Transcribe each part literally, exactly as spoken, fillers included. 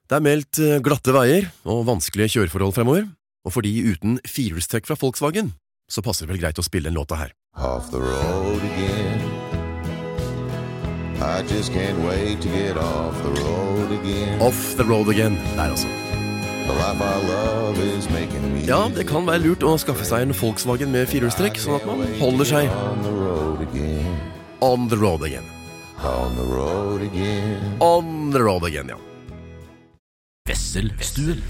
Det er meldt glatte veier og vanskelige kjøreforhold fremover, og for de uten firehjulstrekk fra Volkswagen, så passer det vel greit å spille en låta her. Off the road again I just can't wait to get off the road again Off the road again, der altså. The life I love is making me Ja, det kan være lurt å skaffe seg en Volkswagen med firehjulstrekk, sånn at man holder seg On the road again on the road again. On the road again On the road again, ja. Vesselstuen.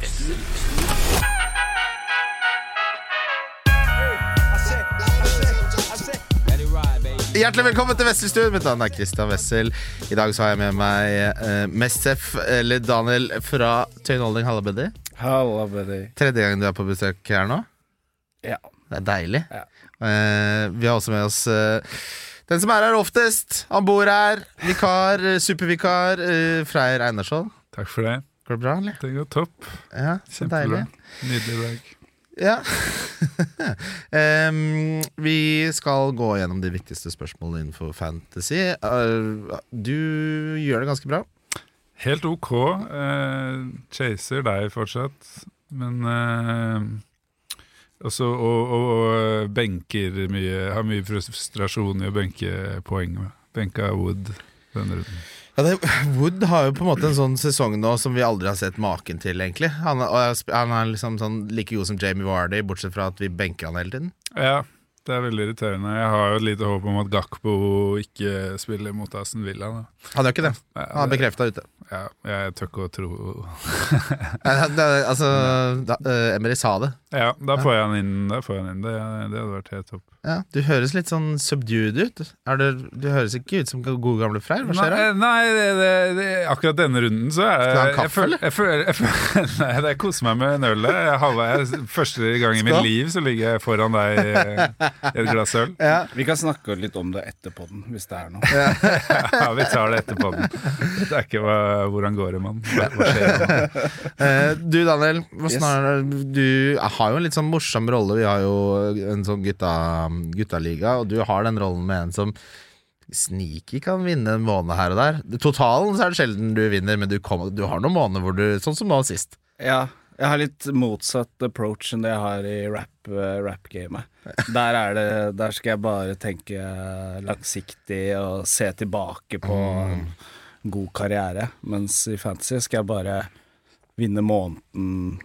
Hjertelig velkommen til Vesselstuen. Mitt navn er Christian Wessel. I dag så har jeg med meg uh, Mestef, eller Daniel fra Tøyen Holding. Halla, Buddy. Halla, Buddy. Tredje gang du er på besøk her nå. Ja. Det er deilig. Ja. Uh, vi har også med oss uh, den som er her oftest. Han bor her. Vikar, uh, supervikar, uh, Freyr Einarsson. Takk for det. Går det bra, eller? Det går topp. Ja, så Kjempebra. deilig. Nydelig dag. Ja. um, vi skal gå gjennom de viktigste spørsmålene innenfor fantasy. Uh, du gjør det ganske bra. Helt ok. Eh, chaser deg fortsatt. Men eh, også og, og, og benker mye. Har mye frustrasjon i å benke poeng. Benka Wood denne runden. Ja, det, Wood har jo på en måte en sånn sesong nå som vi aldri har sett maken til, egentlig. Han, og han er liksom sånn like god som Jamie Vardy, bortsett fra at vi benker han hele tiden. Ja, det er veldig irriterende. Jeg har jo et lite håp om at Gakpo ikke spiller mot Aston Villa. Da. Han gjør ikke det. Han er bekreftet ute. Ja, jeg tør ikke å tro. Altså, da, uh, Emery sa det. Ja, da får jeg han inn. Da får jeg han inn. Det, det hadde vært helt topp. Ja, du høres litt sånn subdued ut. Er det, du høres ikke ut som gode gamle Freyr. Hva skjer da? Nei, nei det, det, det, akkurat denne runden så er Skal du ha en kaffe, jeg føler, jeg føler, jeg føler, Nei, det er koser meg med en øl. Jeg, første gang i mitt liv så ligger jeg foran deg i et glass øl. Ja. Vi kan snakke litt om det etterpå den, hvis det er noe. Ja. Ja, vi tar det etterpå den. Det er ikke hva, hvordan går det, mann. Hva skjer det? Uh, du, Daniel, hva Yes. snar, du har jo en litt sånn morsom rolle. Vi har jo en sånn gutta, guttaliga, og du har den rollen med en som sneaky kan vinne en måned her og der. Totalen så er det sjelden du vinner, men du, kom, du har noen måneder hvor du, sånn som nå sist. Ja, jeg har litt motsatt approach enn det jeg har i rap, uh, rap-gamet. Der, er det, der skal jeg bare tenke langsiktig og se tilbake på en god karriere, mens i fantasy skal jeg bare vinne måneden.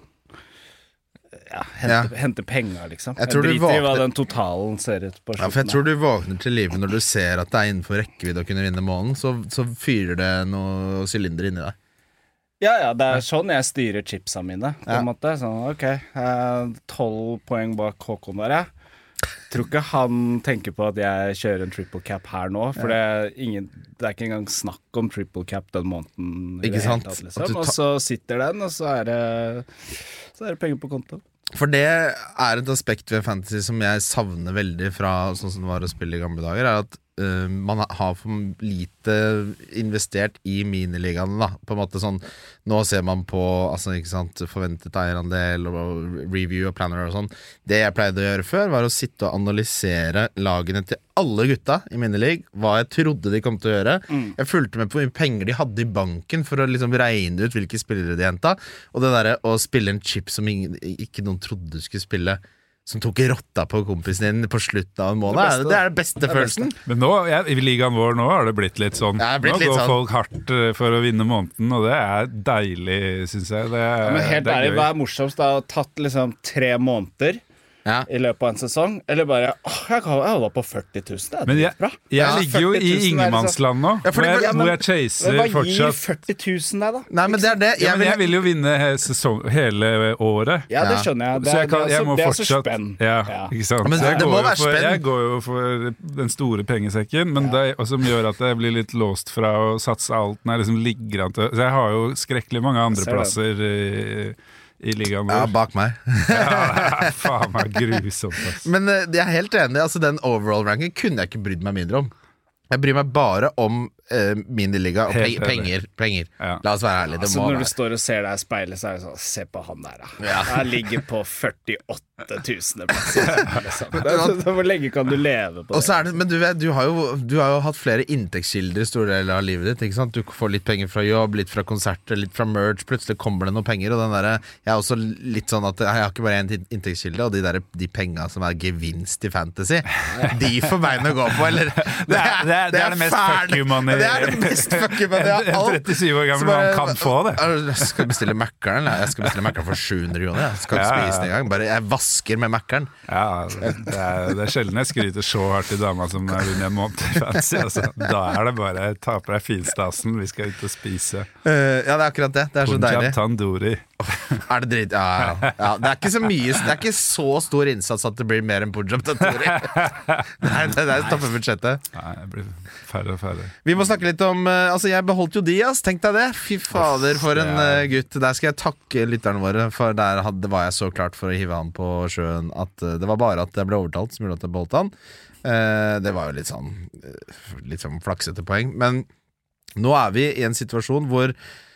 Ja, hente, Ja. hente penger, liksom. Jeg Jeg, tror du driter i hva våkner- den totalen ser ut på Ja, for jeg slutten. tror du våkner til livet når du ser at det er innenfor rekkevidde å kunne vinne måneden, så, så fyrer det noe sylinder inni deg. Ja, ja, det er sånn jeg styrer chipsa mine, på Ja. en måte. Sånn, ok, tolv poeng bak Håkon der, jeg. Tror ikke han tenker på at jeg kjører en triple cap her nå, for det, er ingen, det er ikke engang snakk om triple cap den måneden. i Ikke det hele sant? tatt, At liksom. du ta- Og så sitter den, og så er det, så er det penger på konto. For det er et aspekt ved fantasy som jeg savner veldig fra sånn som det var å spille i gamle dager, er at uh, man har for lite investert i miniligaene, da. På en måte sånn, nå ser man på altså, ikke sant, forventet eierandel og review og planner og sånn. Det jeg pleide å gjøre før var å sitte og analysere lagene til alle gutta i minilig, hva jeg trodde de kom til å gjøre. Mm. Jeg fulgte med på hvor mye penger de hadde i banken for å liksom regne ut hvilke spillere de hentet. Og det der å spille en chip som ingen, ikke noen trodde du skulle spille, som tok rotta på kompisen din på slutten av en måned, det, Det beste, det er det beste det er følelsen. Men nå, ja, i ligaen vår nå har det blitt litt sånn. Ja, det er blitt Nå litt går sånn. folk hardt eh, for å vinne måneden, og det er deilig, synes jeg. Det er, Men helt det er ærlig, gøy. hva er morsomst da? Tatt liksom tre måneder Ja. i løpet av en sesong, eller bare, åh, jeg kan jeg holde på førti tusen, det er Men jeg, bra. jeg Ja, ligger jo førti i tusen er liksom- ingenmannsland nå, Ja, fordi- hvor, jeg, Ja, men- hvor jeg chaser Men hva gir fortsatt. førti tusen deg da? Nei, men det er det. Ja, Jeg men jeg vil, vil jo vinne he, sesong, hele året. Ja, det Ja. skjønner jeg. Det, Så jeg, er- kan, det, jeg er, må så, det er så fortsatt spenn. ja, Ja. ikke sant? Men Så jeg, det går må jo være for, spenn. jeg går jo for den store pengesekken, men det, og som gjør at jeg blir litt låst fra å satse alt når jeg liksom ligger an til. Så jeg har jo skrekkelig mange andreplasser i, i ligaen ja, vår. bak meg. Ja, faen meg grusomt, ass. Men eh, jeg er helt enig, altså den overall ranking kunne jeg ikke brydd meg mindre om. Jeg bryr meg bare om eh, miniliga og pe Helt enig. penger, penger. Ja. La oss være ærlige, det Altså, må når du være. står og ser deg i speilet, så er det sånn, se på han der, da. Han ligger på førtiåtte tusen plass. Liksom. Det er sånn, hvor lenge kan du leve på det? Og så er det, men du vet, du har, jo, du har jo hatt flere inntektskilder i store deler av livet ditt, ikke sant? Du får litt penger fra jobb, litt fra konserter, litt fra merch, plutselig kommer det noen penger, og den der, jeg er også litt sånn at jeg har ikke bare en inntektskilde, og de der, de penga som er gevinst i fantasy, de får bein å gå på, eller? Det er det, er, det, er det mest fuck you money. Det er det mest fuck you money av En alt. trettisju år gammel mann kan få det. Jeg skal bestille Mac-eren, eller? Jeg skal bestille Mac-eren for sju hundre kroner, jeg skal ikke Ja, ja. spise den en gang, bare jeg vasker med Mac-eren. Ja, det er, det er sjelden jeg skryter så hardt i dama som er under en måned i fancy. Altså. Da er det bare ta på deg finstasen, vi skal ut og spise. Uh, ja, det er akkurat det. Det er så Punjab deilig. Tandoori. Er det dritt? Ja, ja, ja. Det er ikke så mye, det er ikke så stor innsats at det blir mer enn Punjab Tandoori. Nei, det er stoppe budsjettet. Nei, det blir færre og færre. Vi må snakke litt om uh, Altså, jeg beholdt jo Diaz, tenk deg det. Fy fader, for en uh, gutt. Der skal jeg takke lytterne våre, for der hadde, var jeg så klart for å hive han på sjøen at uh, det var bare at jeg ble overtalt som gjorde at jeg beholdt han. Uh, det var jo litt sånn uh, Litt sånn flaksete poeng. Men nå er vi i en situasjon hvor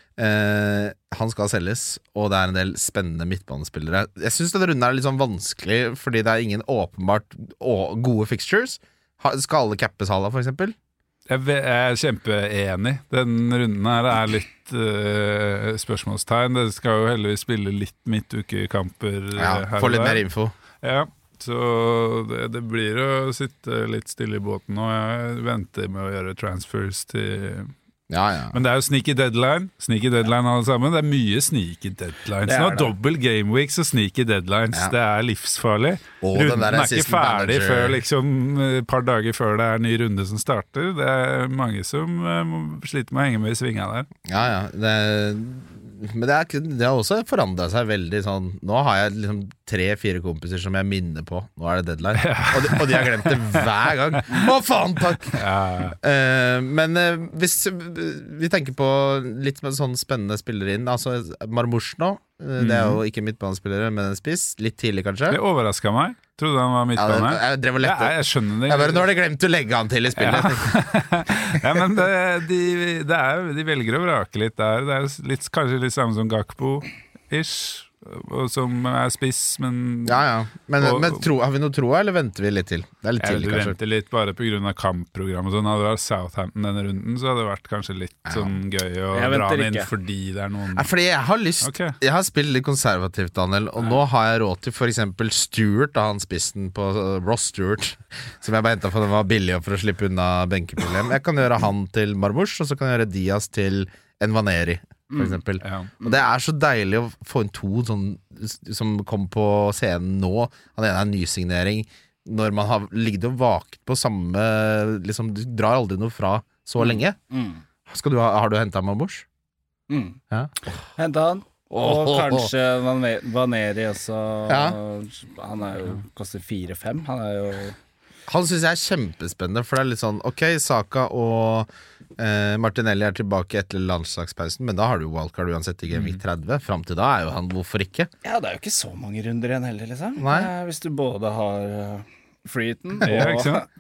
uh, han skal selges, og det er en del spennende midtbanespillere. Jeg synes denne runden er litt sånn vanskelig, fordi det er ingen åpenbart å, gode fixtures. Ha, skal alle cappe Salah, for eksempel? Jeg ve- jeg er kjempeenig. Den runden her er litt uh, spørsmålstegn. Det skal jo heldigvis spille litt midtukekamper uh, Ja, her få og litt der. mer info. Ja, så det, det blir å sitte litt stille i båten, og jeg venter med å gjøre transfers til. Ja, ja. Men det er jo sneaky deadline. Sneaky deadline alle sammen. Det er mye sneaky deadlines Det er nå. det. Dobbel gameweeks og sneaky deadlines. Ja. Det er livsfarlig. Og den Runden der er ikke assistant ferdig manager. før liksom et par dager før det er en ny runde som starter. Det er mange som uh, må- sliter med å henge med i svinga der. Ja, ja. Det, men det, er, ikke- det har også forandret seg veldig sånn. Nå har jeg liksom tre-fire kompiser som jeg minner på. Nå er det deadline. Og, de, og de har glemt det hver gang. Å, faen, takk! Ja. Eh, men eh, hvis vi tenker på litt med sånn spennende spillere inn, altså Marmoush nå, eh, det er jo ikke midtbanespillere, men en spiss. Litt tidlig, kanskje. Det overraska meg. Trodde han var Ja, midtbane. det, jeg drev og Ja, lette. jeg skjønner det. Jeg bare, nå har de glemt å legge han til i spillet. Ja. Ja, men det, de, det er, jo- de velger å vrake litt der. Det er litt, kanskje litt samme som Gakpo-ish, og som er spiss, men Ja, ja. Men, Og- men tro, har vi noe troa, eller venter vi litt til? Det er litt jeg tidlig, vil kanskje. vente litt bare pga. kampprogrammet. Sånn, hadde det vært Southampton denne runden, så hadde det vært kanskje litt sånn gøy å Jeg dra venter han inn ikke. fordi det er noen Nei, fordi jeg har lyst Ok. Jeg har spilt litt konservativt, Daniel, og nå har jeg råd til for eksempel Stewart, da han spissen på uh, Ross Stewart, som jeg bare hentet for den var billig og for å slippe unna benkeproblem. Jeg kan gjøre han til Marmoush, og så kan jeg gjøre Diaz til Envaneri, for eksempel. ja. Og det er så deilig å få inn to sånn, som kom på scenen nå. Han ene er en nysignering. Når man har ligget og vaket på samme liksom, Du drar aldri noe fra så lenge. Mm. Skal du ha, har du hentet Marmoush? Mm. Ja. Hente han. Og Åh. kanskje Van- Vaneri også. Ja. Han er jo koster fire-fem. Han er jo Han synes jeg er kjempespennende, for det er litt sånn ok, Saka og eh, Martinelli er tilbake etter landslagspausen, men da har du jo wildcard uansett i Gameweek tretti. Fram til da er jo han hvorfor ikke? Ja, det er jo ikke så mange runder igjen heller, liksom. Nei. Eh, Hvis du både har uh, Freeton og, Ja, ikke sant?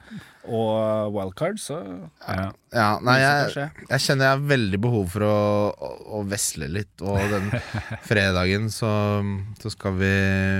og wildcard, så Ja. Ja, nei, Mye som jeg, kan skje. jeg kjenner jeg har veldig behov for å, å, å vesle litt, og den fredagen så, så skal vi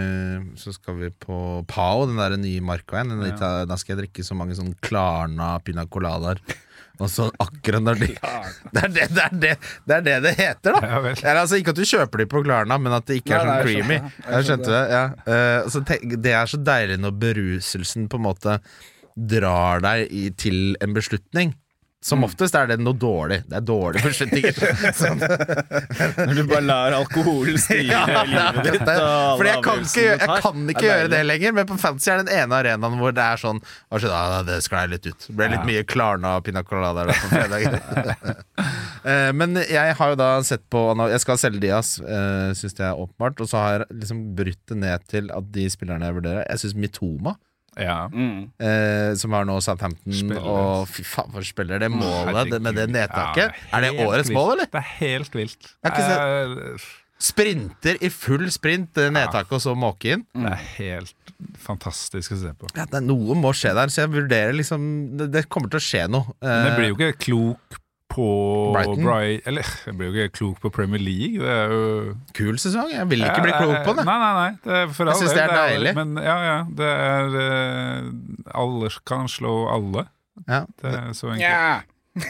Så skal vi på Pau, den der nye markaen. Den litt, Da skal jeg drikke så mange sånn Klarna pina coladaer. Og så akkurat når de det er det det, er det, det er det det heter, da! Ja, vel. Eller, altså, ikke at du kjøper de på Klarna, men at det ikke er Nei, sånn nei, jeg creamy. skjønner. Jeg Jeg skjønte det, ja. Eh, så tenk, det er så deilig når beruselsen på en måte drar deg i, til en beslutning. Som oftest er det noe dårlig. Det er dårlige beslutninger. Sånn. Når du bare lar alkoholen styre Ja, livet ditt. det, og fordi jeg alle kan ikke, avgjørelsene gjøre- du jeg tar, kan ikke er gjøre det deilig. lenger. Men på Fantasy er den ene arenaen hvor det er sånn «Å, shit, ah, det sklei litt ut. Det ble litt mye Klarna og pina colada der på fredag. Eh, Men jeg har jo da sett på Jeg skal selge Diaz, uh, syns det er åpenbart. Og så har jeg liksom brutt det ned til at de spillerne jeg vurderer Jeg syns Mitoma, Ja. Mm. eh, som har nå Southampton, Spiller. og fy faen for spiller det målet det, med det Herregud. nedtaket. Ja, Er det helt årets vilt. mål, eller? Det er helt vilt. Jeg har ikke sett- Eh, Sprinter i full sprint, det nedtaket, og så måke inn. Det er helt fantastisk å se på. Ja, det er noe må skje der, så jeg vurderer liksom Det, det kommer til å skje noe. Men det Eh, blir jo ikke klok på Brighton. Bright, eller, jeg blir jo ikke klok på Premier League. Det er jo Kul sesong, jeg vil ikke bli klok på det. Nei, nei, nei. Det er for Jeg all synes del, det er deilig. Men ja, ja. Det er uh, alle kan slå alle. Ja. Det er så enkelt. Ja.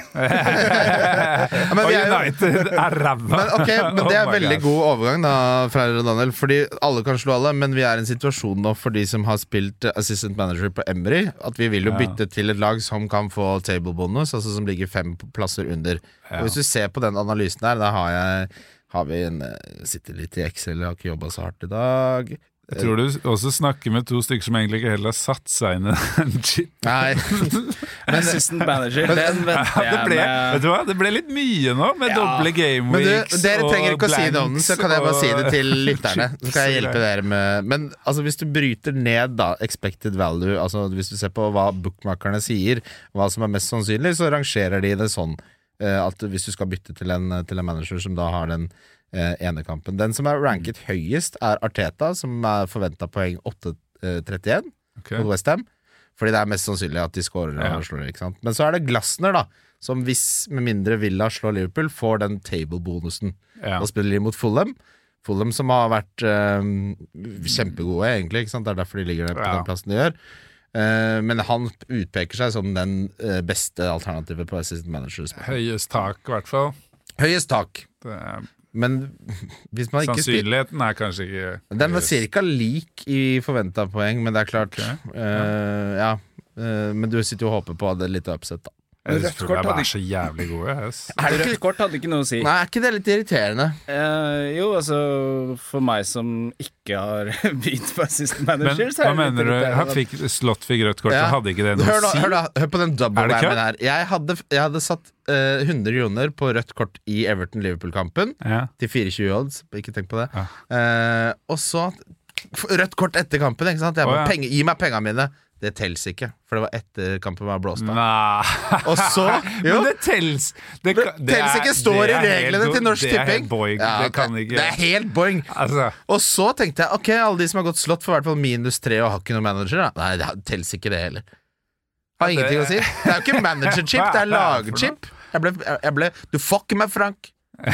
Ja, men Og vi er jo- United er ræva. Men, ok, men det er Oh my veldig God. god overgang da, Freyr og Daniel. Fordi alle kan slå alle, men vi er i en situasjon nå for de som har spilt assistant manager på Emery, at vi vil jo Ja. bytte til et lag som kan få table bonus, altså som ligger fem plasser under. Ja. Og hvis du ser på den analysen der, da har jeg har vi en, sitter litt i Excel, jeg har ikke jobbet så hardt i dag. Jeg tror du også snakker med to stykker som egentlig ikke heller har satt seg inn i en chip. Nei, Assistant manager, den venter Ja, det, ble, jeg vet med. du hva? Det ble litt mye nå, med Ja. doble game men du, weeks dere trenger ikke å si det om den, så kan jeg bare si det til og- lytterne. Så skal jeg hjelpe dere med. Men altså, hvis du bryter ned da expected value, altså hvis du ser på hva bookmakerne sier, hva som er mest sannsynlig, så rangerer de det sånn eh, at hvis du skal bytte til en, til en manager som da har den eh, ene kampen. Den som er ranket høyest, er Arteta, som er forventa poeng åtte trettien Ok. mot West Ham. Fordi det er mest sannsynlig at de scorer Ja. og slår, ikke sant? Men så er det Glasner, da, som hvis med mindre Villa slår Liverpool, får den table-bonusen. Ja. Da spiller de mot Fulham. Fulham som har vært eh, kjempegode, egentlig. Ikke sant? Det er derfor de ligger der på Ja. den plassen de gjør. Eh, men han utpeker seg som den eh, beste alternativet på assistant manager. Høyest tak, i hvert fall. Høyest tak. Det er, Men hvis man ikke spiller sannsynligheten er kanskje ikke Den var høyest. cirka lik i forventa poeng, men det er klart Ok. eh, Ja. Eh, men du sitter jo og håper på det litt upset, da. Jeg Rødt tror kort de hadde er så jævlig gode. Yes. Rødt kort hadde ikke noe å si. Nei, er ikke det litt irriterende? Eh, jo, altså for meg som ikke har begynt på assistant Men manager, så hva er det litt mener du? irriterende Han at- fikk, Slott fikk rødt kort, Ja. så hadde ikke det noe Hør, å nå, si? hør, da, hør på den double Er det kødd? whammen her. Jeg hadde, jeg hadde satt eh, hundre kroner på rødt kort i Everton-Liverpool-kampen Ja. til fire tjue odds. Ikke tenk på det. Ja. Eh, og så f- rødt kort etter kampen. Ikke sant? Jeg Å, bare, ja. penger, gi meg pengene mine. Det tels ikke, for det var etter kampen var blåst av. Nei Og så jo, Men det tels! Det, det kan- det tels er- ikke, står det i er helt reglene go- til Norsk Det er Tipping. helt boing. Ja, det kan ikke det er helt boing. Altså, Og så tenkte jeg ok, alle de som har gått slått, får i hvert fall minus tre og har ikke noen manager. Da. Nei, det tels ikke det heller. Har Ja, ingenting det- å si. Det er jo ikke managerchip, det er Hva er det for lagchip. Jeg ble, jeg ble Du fucker meg, Frank.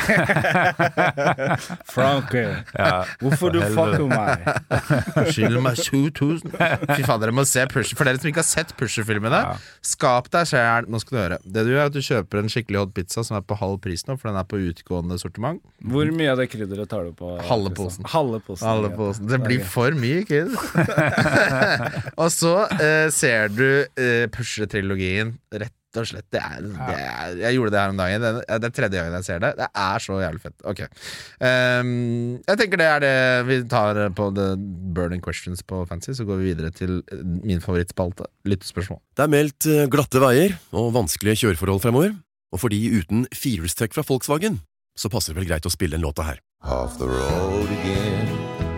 Frankie, ja. hvorfor du fucker meg? Skyld meg tjue tusen. Fy faen, dere må se Pusher. For dere som ikke har sett Pusher-filmene, Ja. skap deg selv. Nå skal du høre. Det du gjør, er at du kjøper en skikkelig hot pizza som er på halv pris nå, for den er på utgående sortiment. Hvor mye av det krydderet tar du på? Halve Kristian? posen. Halve posen. Alle ja. posen. Det er blir gøy. for mye, kid. Og så eh, ser du eh, Pusher-trilogien rett og slett. Det er, det er, jeg gjorde det her om dagen. Det er, det er tredje gangen jeg ser det. Det er så jævlig fett. Ok. Um, jeg tenker det er det vi tar på The Burning Questions på Fantasy. Så går vi videre til min favorittspalte, lyttespørsmål. Det er meldt eh, glatte veier og vanskelige kjøreforhold fremover, og for de uten firehjulstrekk fra Volkswagen, så passer det vel greit å spille en låta her. Off the road again.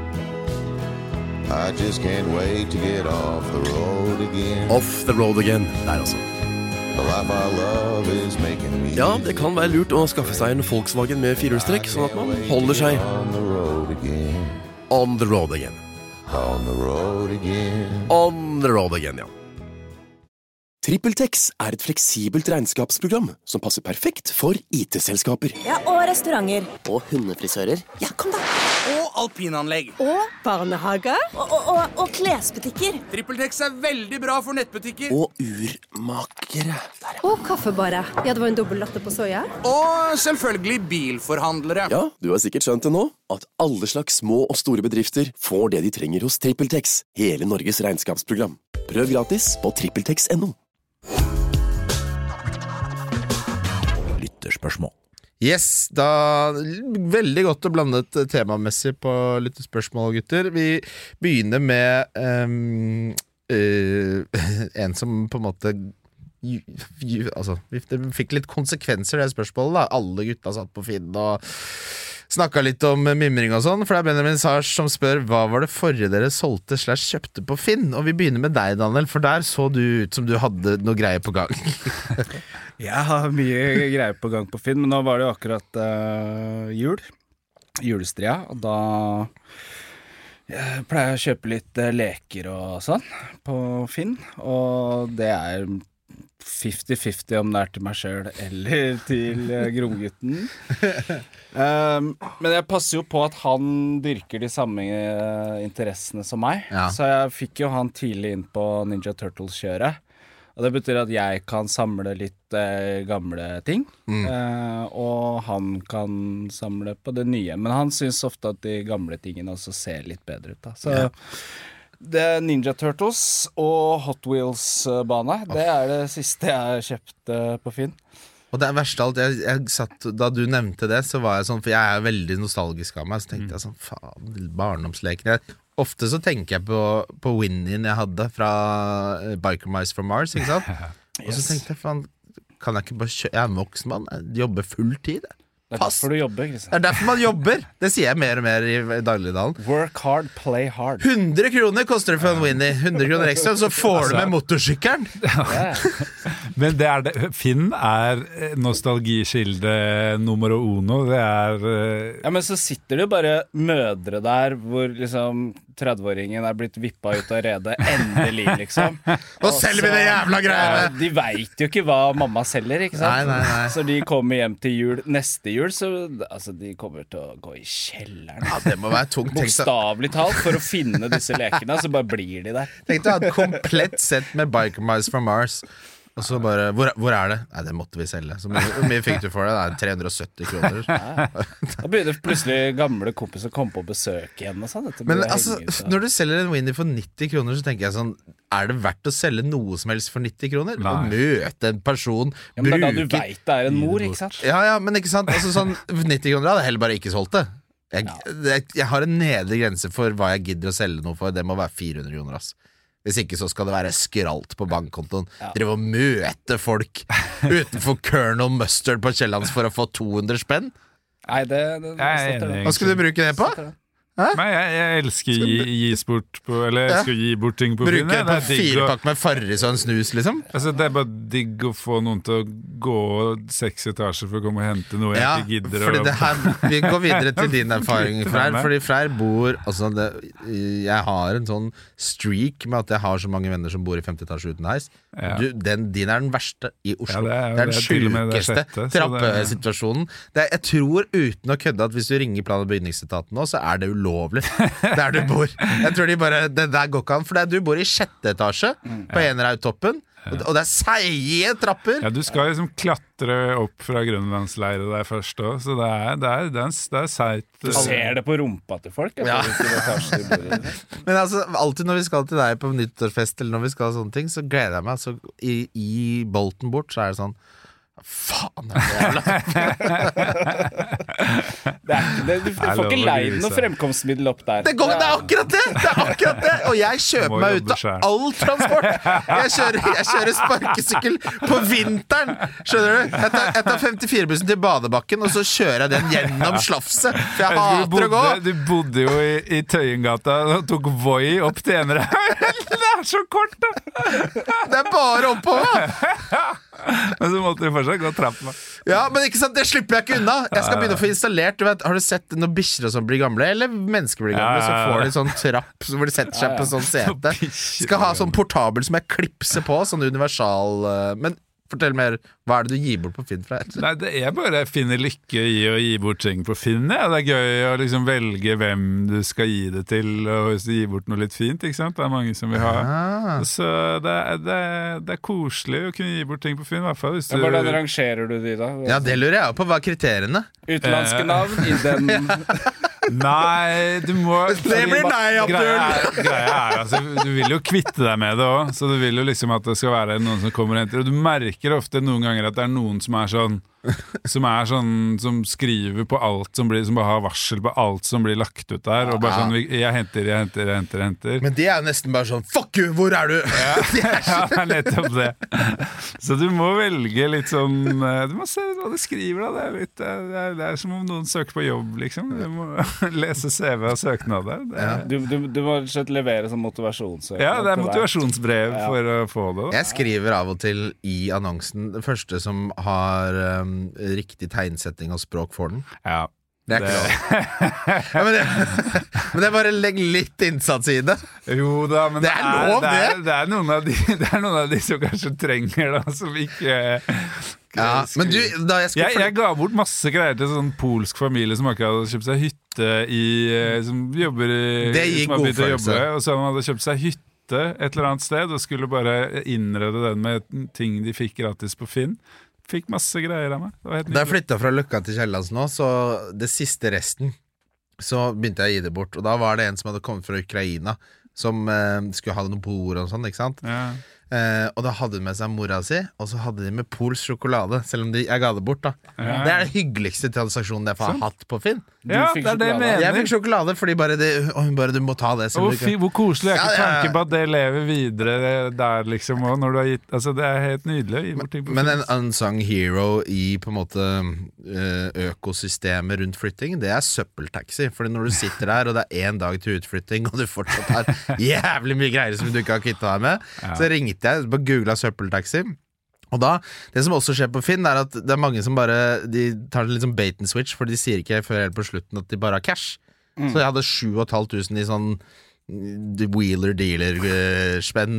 I just can't wait to get off the road again. Off the road again, der altså. The life I love is making me. Ja, det kan være lurt å skaffe seg en Volkswagen med firehjulstrekk, sånn at man holder seg On the road again. on the road again. On the road again. On the road again, ja. TrippelTex er et fleksibelt regnskapsprogram som passer perfekt for I T-selskaper. Ja, og restauranter. Og hundefrisører. Ja, kom da. Og alpinanlegg. Og barnehager. Og, og, og, og klesbutikker. TrippelTex er veldig bra for nettbutikker. Og urmakere. Der, ja. Og kaffebarer. Ja, det var en dobbel latte på soya. Og selvfølgelig bilforhandlere. Ja, du har sikkert skjønt det nå, at alle slags små og store bedrifter får det de trenger hos TrippelTex, hele Norges regnskapsprogram. Prøv gratis på trippeltex punktum no. Lytterspørsmål. Yes, da veldig godt og blandet temamessig på lyttespørsmål, gutter. Vi begynner med um, uh, en som på en måte ju, ju, altså, det fikk litt konsekvenser, det spørsmålet da. Alle gutta satt på Finn og snakket litt om mimring og sånn. For det er Benjamin Sars som spør hva var det forrige dere solgte slash kjøpte på Finn. Og vi begynner med deg, Daniel, for der så du ut som du hadde noe greier på gang. Jeg har mye greier på gang på Finn, men nå var det jo akkurat uh, jul. Julestria, og da jeg pleier jeg å kjøpe litt uh, leker og sånn på Finn, og det er fifty-fifty om det er til meg selv eller til uh, Gromgutten. um, men jeg passer jo på at han dyrker de samme uh, interessene som meg. Ja. Så jeg fikk jo han tidlig inn på Ninja Turtles-kjøret. Og det betyr at jeg kan samle litt uh, gamle ting, mm. uh, og han kan samle på det nye. Men han synes ofte at de gamle tingene også ser litt bedre ut. Da. Så ja. Det er Ninja Turtles og Hot Wheels-bane. Det er det siste jeg kjøpte på Finn. Og det er verst av alt, jeg, jeg satt, da du nevnte det, så var jeg sånn, for jeg er veldig nostalgisk av meg, så tenkte mm. jeg sånn, faen, barndomsleken. Ofte så tenker jeg på, på Winnie jeg hadde fra Biker Mice from Mars, ikke sant? yes. Og så tenkte jeg, faen, kan jeg ikke bare kjøre, jeg er en voksen mann, jeg jobber full tid. Det er derfor du jobber, Kristian. Det er derfor man jobber. Det sier jeg mer og mer i dagligdalen. Work hard, play hard. hundre kroner koster det for en Winnie. hundre kroner ekstra, så får du med motorsykkelen. Men det er det. Finn er nostalgiskilde numero uno. Det er uh... Ja, men så sitter det jo bare mødre der hvor liksom tretti-åringen er blitt vippa ut av redet endelig, liksom. Og selger vi det jævla greiene! Ja, de vet jo ikke hva mamma selger, ikke sant? Nei, nei, nei. Så de kommer hjem til jul neste jul, så altså, de kommer til å gå i kjelleren. Ja, det må være tungt. Bokstavelig talt, for å finne disse lekene, så bare blir de der. Tenk deg å ha et komplett sett med Biker Mice from Mars. Og så bare, hvor, hvor er det? Nei, det måtte vi selge. Så mye, hvor mye fikk du for det? Det er tre hundre og sytti kroner. Ja. Da begynner plutselig gamle kompiser å komme på besøk igjen og sånn. Men altså, når du selger en Winnie for nitti kroner, så tenker jeg sånn, er det verdt å selge noe som helst for nitti kroner? Å møte en person, ja, men bruke... det er da du vet det er en mor, ikke sant? Ja, ja, men ikke sant? Altså sånn, nitti kroner hadde jeg heller bare ikke solgt det. Jeg, ja. jeg, jeg har en nedre grense for hva jeg gidder å selge noe for. Det må være fire hundre kroner, ass. Hvis ikke så skal det være skralt på bankkontoen. Ja. Drive og møte folk utenfor Colonel Mustard på Kiellands for å få to hundre spenn. Nei, det, det, det jeg er enig. Hva skal du bruke det på? Nei, jeg, jeg elsker å gi, gi bort på, eller jeg elsker å gi bort ting på Finn. Bruke det på fire pakk med Farris og en snus, liksom? Altså, det er bare digg å få noen til å gå seks etasjer for å komme og hente noe ja, jeg ikke gidder. Fordi det her, vi går videre til din erfaring, Freyr. Fordi Freyr bor altså det, jeg har en sånn streak med at jeg har så mange venner som bor i femti etasjer uten heis. Ja. Du, den, din er den verste i Oslo. Ja, det, er, det er den sjukeste trappesituasjonen. Det, jeg tror uten å kødde at hvis du ringer plan- og bygningsetaten nå, så er det ulovlig der du bor. Jeg tror de bare, det der går ikke an, for det er, du bor i sjette etasje på Enerhaugtoppen. Og det er seige trapper. Ja, du skal liksom klatre opp fra grønlandsleiret der først også, så det er, det er, det er, det er seigt. Du ser det på rumpa til folk. Ja. Men altså, alltid når vi skal til deg på nyttårsfest eller når vi skal ha sånne ting, så gleder jeg meg. Altså, i, i Bolten bort så er det sånn, faen er det jævla det er, det, Du får ikke leid noe fremkomstmiddel opp der. Det, går, det er akkurat det! Det er akkurat det! Og jeg kjøper meg ut av all transport. Jeg kjører, jeg kjører sparkesykkel på vinteren. Skjønner du? Jeg tar, jeg tar femtifire-bussen til Badebakken, og så kjører jeg den gjennom slafset. For jeg hater bodde, å gå. Du bodde jo i, i Tøyengata og tok Voi opp til Enerhaug. Det er så kort, da! Det er bare oppover. Men så måtte du fortsatt gå trappa. Ja, men ikke sant, det slipper jeg ikke unna. Jeg skal begynne å få installert, du vet, har du sett når bikkjer som blir gamle, eller mennesker blir gamle, så får de sånn trapp hvor de setter seg på sånn sete. Skal ha sånn portabel som jeg klipser på, sånn universal. Men fortell mer, hva er det du gir bort på Finn? Fra? Nei, det er bare jeg finner lykke i å gi bort ting på Finn. Ja. Det er gøy å liksom velge hvem du skal gi det til, og hvis du gir bort noe litt fint, ikke sant? Det er mange som vil ha. Ah. Så det er, det, er, det er koselig å kunne gi bort ting på Finn, i hvert fall. Hvis du... ja, hvordan rangerer du de da? Ja, det lurer jeg på. Hva er kriteriene? Utenlandske navn i den... Nei, du må Det blir nei, Abdul. Greia, greia er, altså, du vil jo kvitte deg med det også. Så du vil jo liksom at det skal være noen som kommer og henter. Og du merker ofte noen ganger at det er noen som er sånn Som er sånn Som skriver på alt som blir Som bare har varsel på alt som blir lagt ut der. Og bare sånn, jeg henter, jeg henter, jeg henter, jeg henter. Men de er jo nesten bare sånn, fuck you, hvor er du? Ja, ja, nettopp det. Så du må velge litt sånn Du må se hva du skriver da. Det er, litt, det er, det er som om noen søker på jobb, liksom. Du må lese C V og søknader. Ja. Du, du, du må slett levere sånn motivasjonssøknad. Ja, det er motivasjonsbrev ja. For å få det da. Jeg skriver av og til i annonsen det første som har um, riktig tegnsetting og språk for den. Ja. Det er ikke lov. Ja, men, det, men det er bare legg litt innsats i det. Jo da, men det er lov, det. Er, det. det, er noen av de, det er noen av de som kanskje trenger det, som ikke ja, men du, da jeg, jeg, jeg ga bort masse greier til sånn polsk familie som akkurat hadde kjøpt seg hytte i, som jobber i, det gir som har god begynt å følelse. jobbe, og så hadde kjøpt seg hytte et eller annet sted og skulle bare innrede den med ting de fikk gratis på Finn. Fikk masse greier av meg. Det var helt da jeg flyttet fra Løkka til Kjellands nå, så det siste resten, så begynte jeg å gi det bort. Og da var det en som hadde kommet fra Ukraina, som eh, skulle ha noen bord og sånn, ikke sant? Ja. Eh, og da hadde de med seg mora si, og så hadde de med polsk sjokolade, selv om de, jeg ga det bort da. Ja. Det er den hyggeligste transaksjonen jeg har Sånn. hatt på Finn. Ja, det er det jeg mener. Jeg fikk sjokolade, fordi bare, det, å, hun bare, du må ta det. Og hvor, hvor koselig er ikke Ja, ja, ja. tanken på at det lever videre der liksom, og når du har gitt, altså det er helt nydelig å gi bort ting på Men Finn. en unsung hero i på en måte ø, økosystemet rundt flytting, det er søppeltaxi. Fordi når du sitter der, og det er en dag til utflytting, og du fortsatt har jævlig mye greier som du ikke har kvittet deg med, Ja. så ringte jeg, bare googlet søppeltaxi. Og da, det som også skjer på Finn, er at det er mange som bare De tar det litt sånn bait and switch, for de sier ikke før helt på slutten at de bare har cash. Mm. Så jeg hadde sju og et halvt tusen i sånn wheeler-dealer-spenn.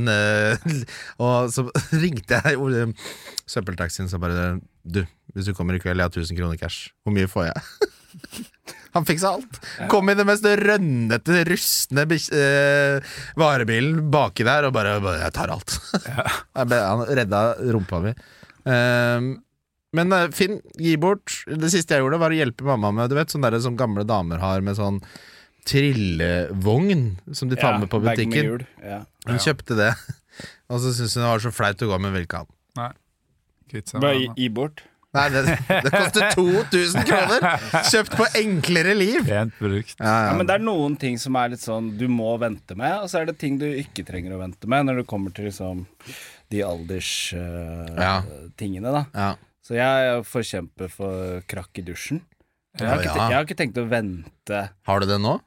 Og så ringte jeg uh, søppeltaxien, så bare Du, hvis du kommer i kveld, jeg har tusen kroner cash. Hvor mye får jeg? Han fiksa alt. Kom i det mest rønnete, rustne eh, varebilen baki der og bare, bare jeg tar alt. Jeg ble, han redda rumpa mi. Um, men uh, Finn, gi bort. Det siste jeg gjorde var å hjelpe mamma med, du vet, sånn der som gamle damer har med sånn trillevogn som de tar Ja, med på bag med butikken. hjul, ja. Hun kjøpte det, og så syntes hun det var så flaut å gå med velkan. Nei, kvitt seg Bare med gi, den, gi bort. Nei, det, det koster to tusen kroner. Kjøpt på enklere liv. da. Pent brukt. Ja, ja. Ja, men det er noen ting som er litt sånn du må vente med, og så er det ting du ikke trenger å vente med når du kommer til liksom de alders-tingene, Ja. da. Ja. Så jeg er forkjemper for krakk i dusjen. Jeg har, ikke, Ja, ja. te- jeg har ikke tenkt å vente. Har du det nå?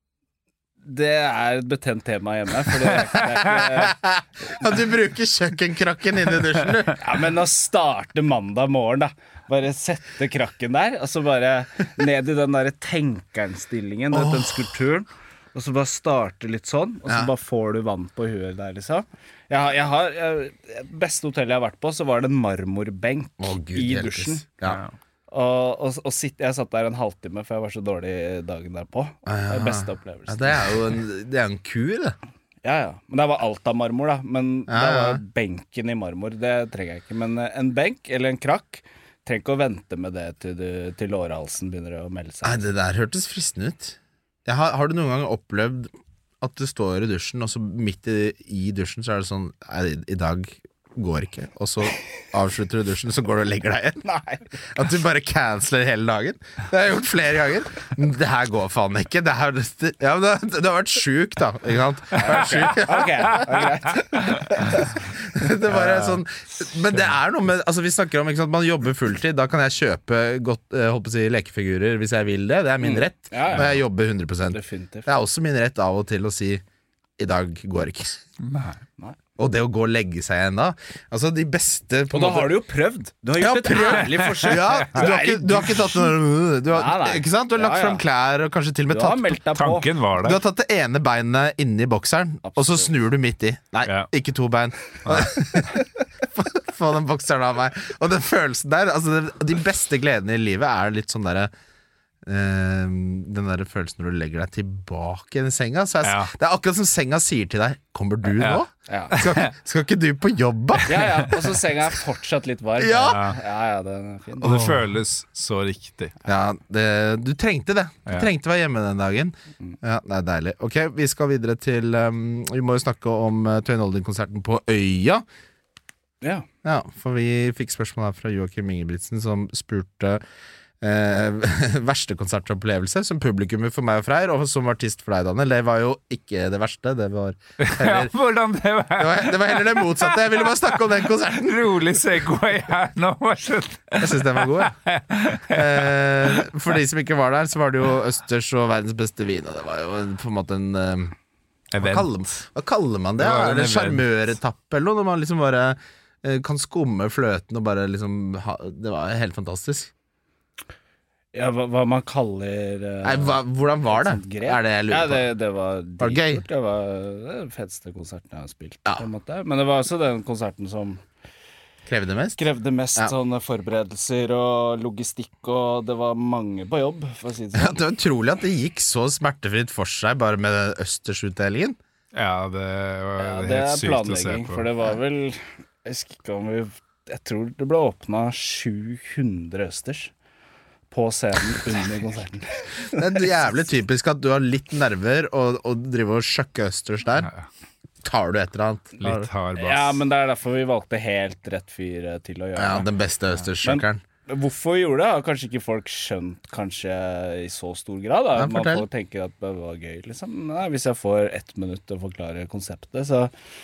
Det er et betent tema hjemme. For det er, ikke- det er ikke, Ja, du bruker kjøkkenkrakken inn i dusjen, du. ja, men å starte mandag morgen, da. Bare sette krakken der, og så bare ned i den der tenkeren-stillingen, oh. den skulpturen. Og så bare starte litt sånn, og så Ja. bare får du vann på huet der, liksom. Jeg har, jeg har jeg, Beste hotellet jeg har vært på, så var det en marmorbenk Å, Gud i hjelpes. dusjen. Ja. Og, og, og sitt, jeg satt der en halvtime, for jeg var så dårlig dagen derpå. Det er beste Ja, opplevelsen. det er jo en, det er en kur, det. Ja, ja. Men det var alt av marmor, da. Men Ja, det var ja. benken i marmor. Det trenger jeg ikke. Men eh, en benk eller en krakk trenger ikke å vente med det til, du, til lårhalsen begynner å melde Nei, seg. det der hørtes fristende ut. Jeg har, har du noen gang opplevd at du står i dusjen, og så midt i, i dusjen så er det sånn Nei, i, i dag går ikke. Og så avslutter du dusjen, så går du og legger deg igjen. Nei. At du bare canceler hele dagen. Det har jeg gjort flere ganger. Det her går faen ikke. Det, her, det, ja, men det, det har vært sjuk, da. Ikke sant? Det har vært sjuk. Ok, det er greit. Det bare er sånn, men det er noe med altså vi snakker om, ikke sant, man jobber fulltid. Da kan jeg kjøpe godt, eh, holdt på å si, lekefigurer hvis jeg vil det. Det er min rett Ja, ja. når jeg jobber hundre prosent. Definitivt. Det er også min rett av og til å si i dag går ikke. Nei. Og det å gå og legge seg igjen da. Altså de beste på Og da en måte- har du jo prøvd. Du har Ja, gjort et prøvd. ærlig forsøk. Ja, du har ikke, du har ikke tatt noe du har, Nei, nei. Ikke sant? Du har lagt Ja, ja. frem klær og kanskje til og med Du har tatt meldt deg på. Tanken var Du der. har tatt det ene beinet inni bokseren, og så Absolutt. snur du midt i. Nei, Ja. ikke to bein. Få den bokseren av meg. Og den følelsen der, altså det, de beste gledene i livet er litt sånn derre eh, den der følelsen når du legger deg tilbake i senga. Så jeg, Ja. Det er akkurat som senga sier til deg 'Kommer du Ja. nå? Ja. Skal, skal ikke du på jobb, da?' Ja, ja. Og så senga er fortsatt litt varm. Ja. ja, ja, den er fin. Og det føles så riktig. Ja, det, du trengte det. Du Ja. trengte å være hjemme den dagen. Ja, det er deilig. Ok, vi skal videre til um, Vi må jo snakke om uh, Tøyen Olding-konserten på Øya. Ja. Ja, for vi fikk spørsmål her fra Joakim Ingebrigtsen, som spurte eh, verste konsertopplevelse som publikummer for meg og Freyr, og som artist for deg, Daniel. Det var jo ikke det verste. Det var Ja, heller, hvordan det det var. var, det var heller det motsatte. Jeg ville bare snakke om den konserten. Rolig segway her nå, vær så snill. Jeg syns den var god. jeg. Eh, for de som ikke var der, så var det jo østers og verdens beste vin, og det var jo en, på en måte en eh, hva, kaller, hva kaller man det? Det var Er en det event. sjarmøretappe eller noe? Når man liksom bare eh, kan skumme fløten og bare liksom ha, det var helt fantastisk. Ja, hva, hva man kaller uh, Nei, hva, hvordan var det? Er det jeg lurer ja, på? det, det var Var det gøy? Det var den feteste konserten jeg har spilt, Ja. på en måte. Men det var også den konserten som Krevde mest? krevde mest Ja. sånne forberedelser og logistikk, og det var mange på jobb, for å si det Ja, sånn. det var utrolig at det gikk så smertefritt for seg bare med den Østers-utdelingen. Ja, det var Ja, helt det er sykt å se planlegging, på. for det var vel Jeg husker ikke om vi Jeg tror det ble åpna sju hundre østers på scenen under konserten. Det er jævlig typisk at du har litt nerver og, og driver og sjukker Østers der. Ja, ja. Tar du et eller annet? Litt hard bass. Ja, men det er derfor vi valgte helt rett fyr til å gjøre Ja, det. den beste Østers-sjukkeren. Hvorfor vi gjorde det, har kanskje ikke folk skjønt kanskje i så stor grad. Da. Ja, Man fortell. får tenke at det var gøy, liksom. Nei, hvis jeg får ett minutt til å forklare konseptet, så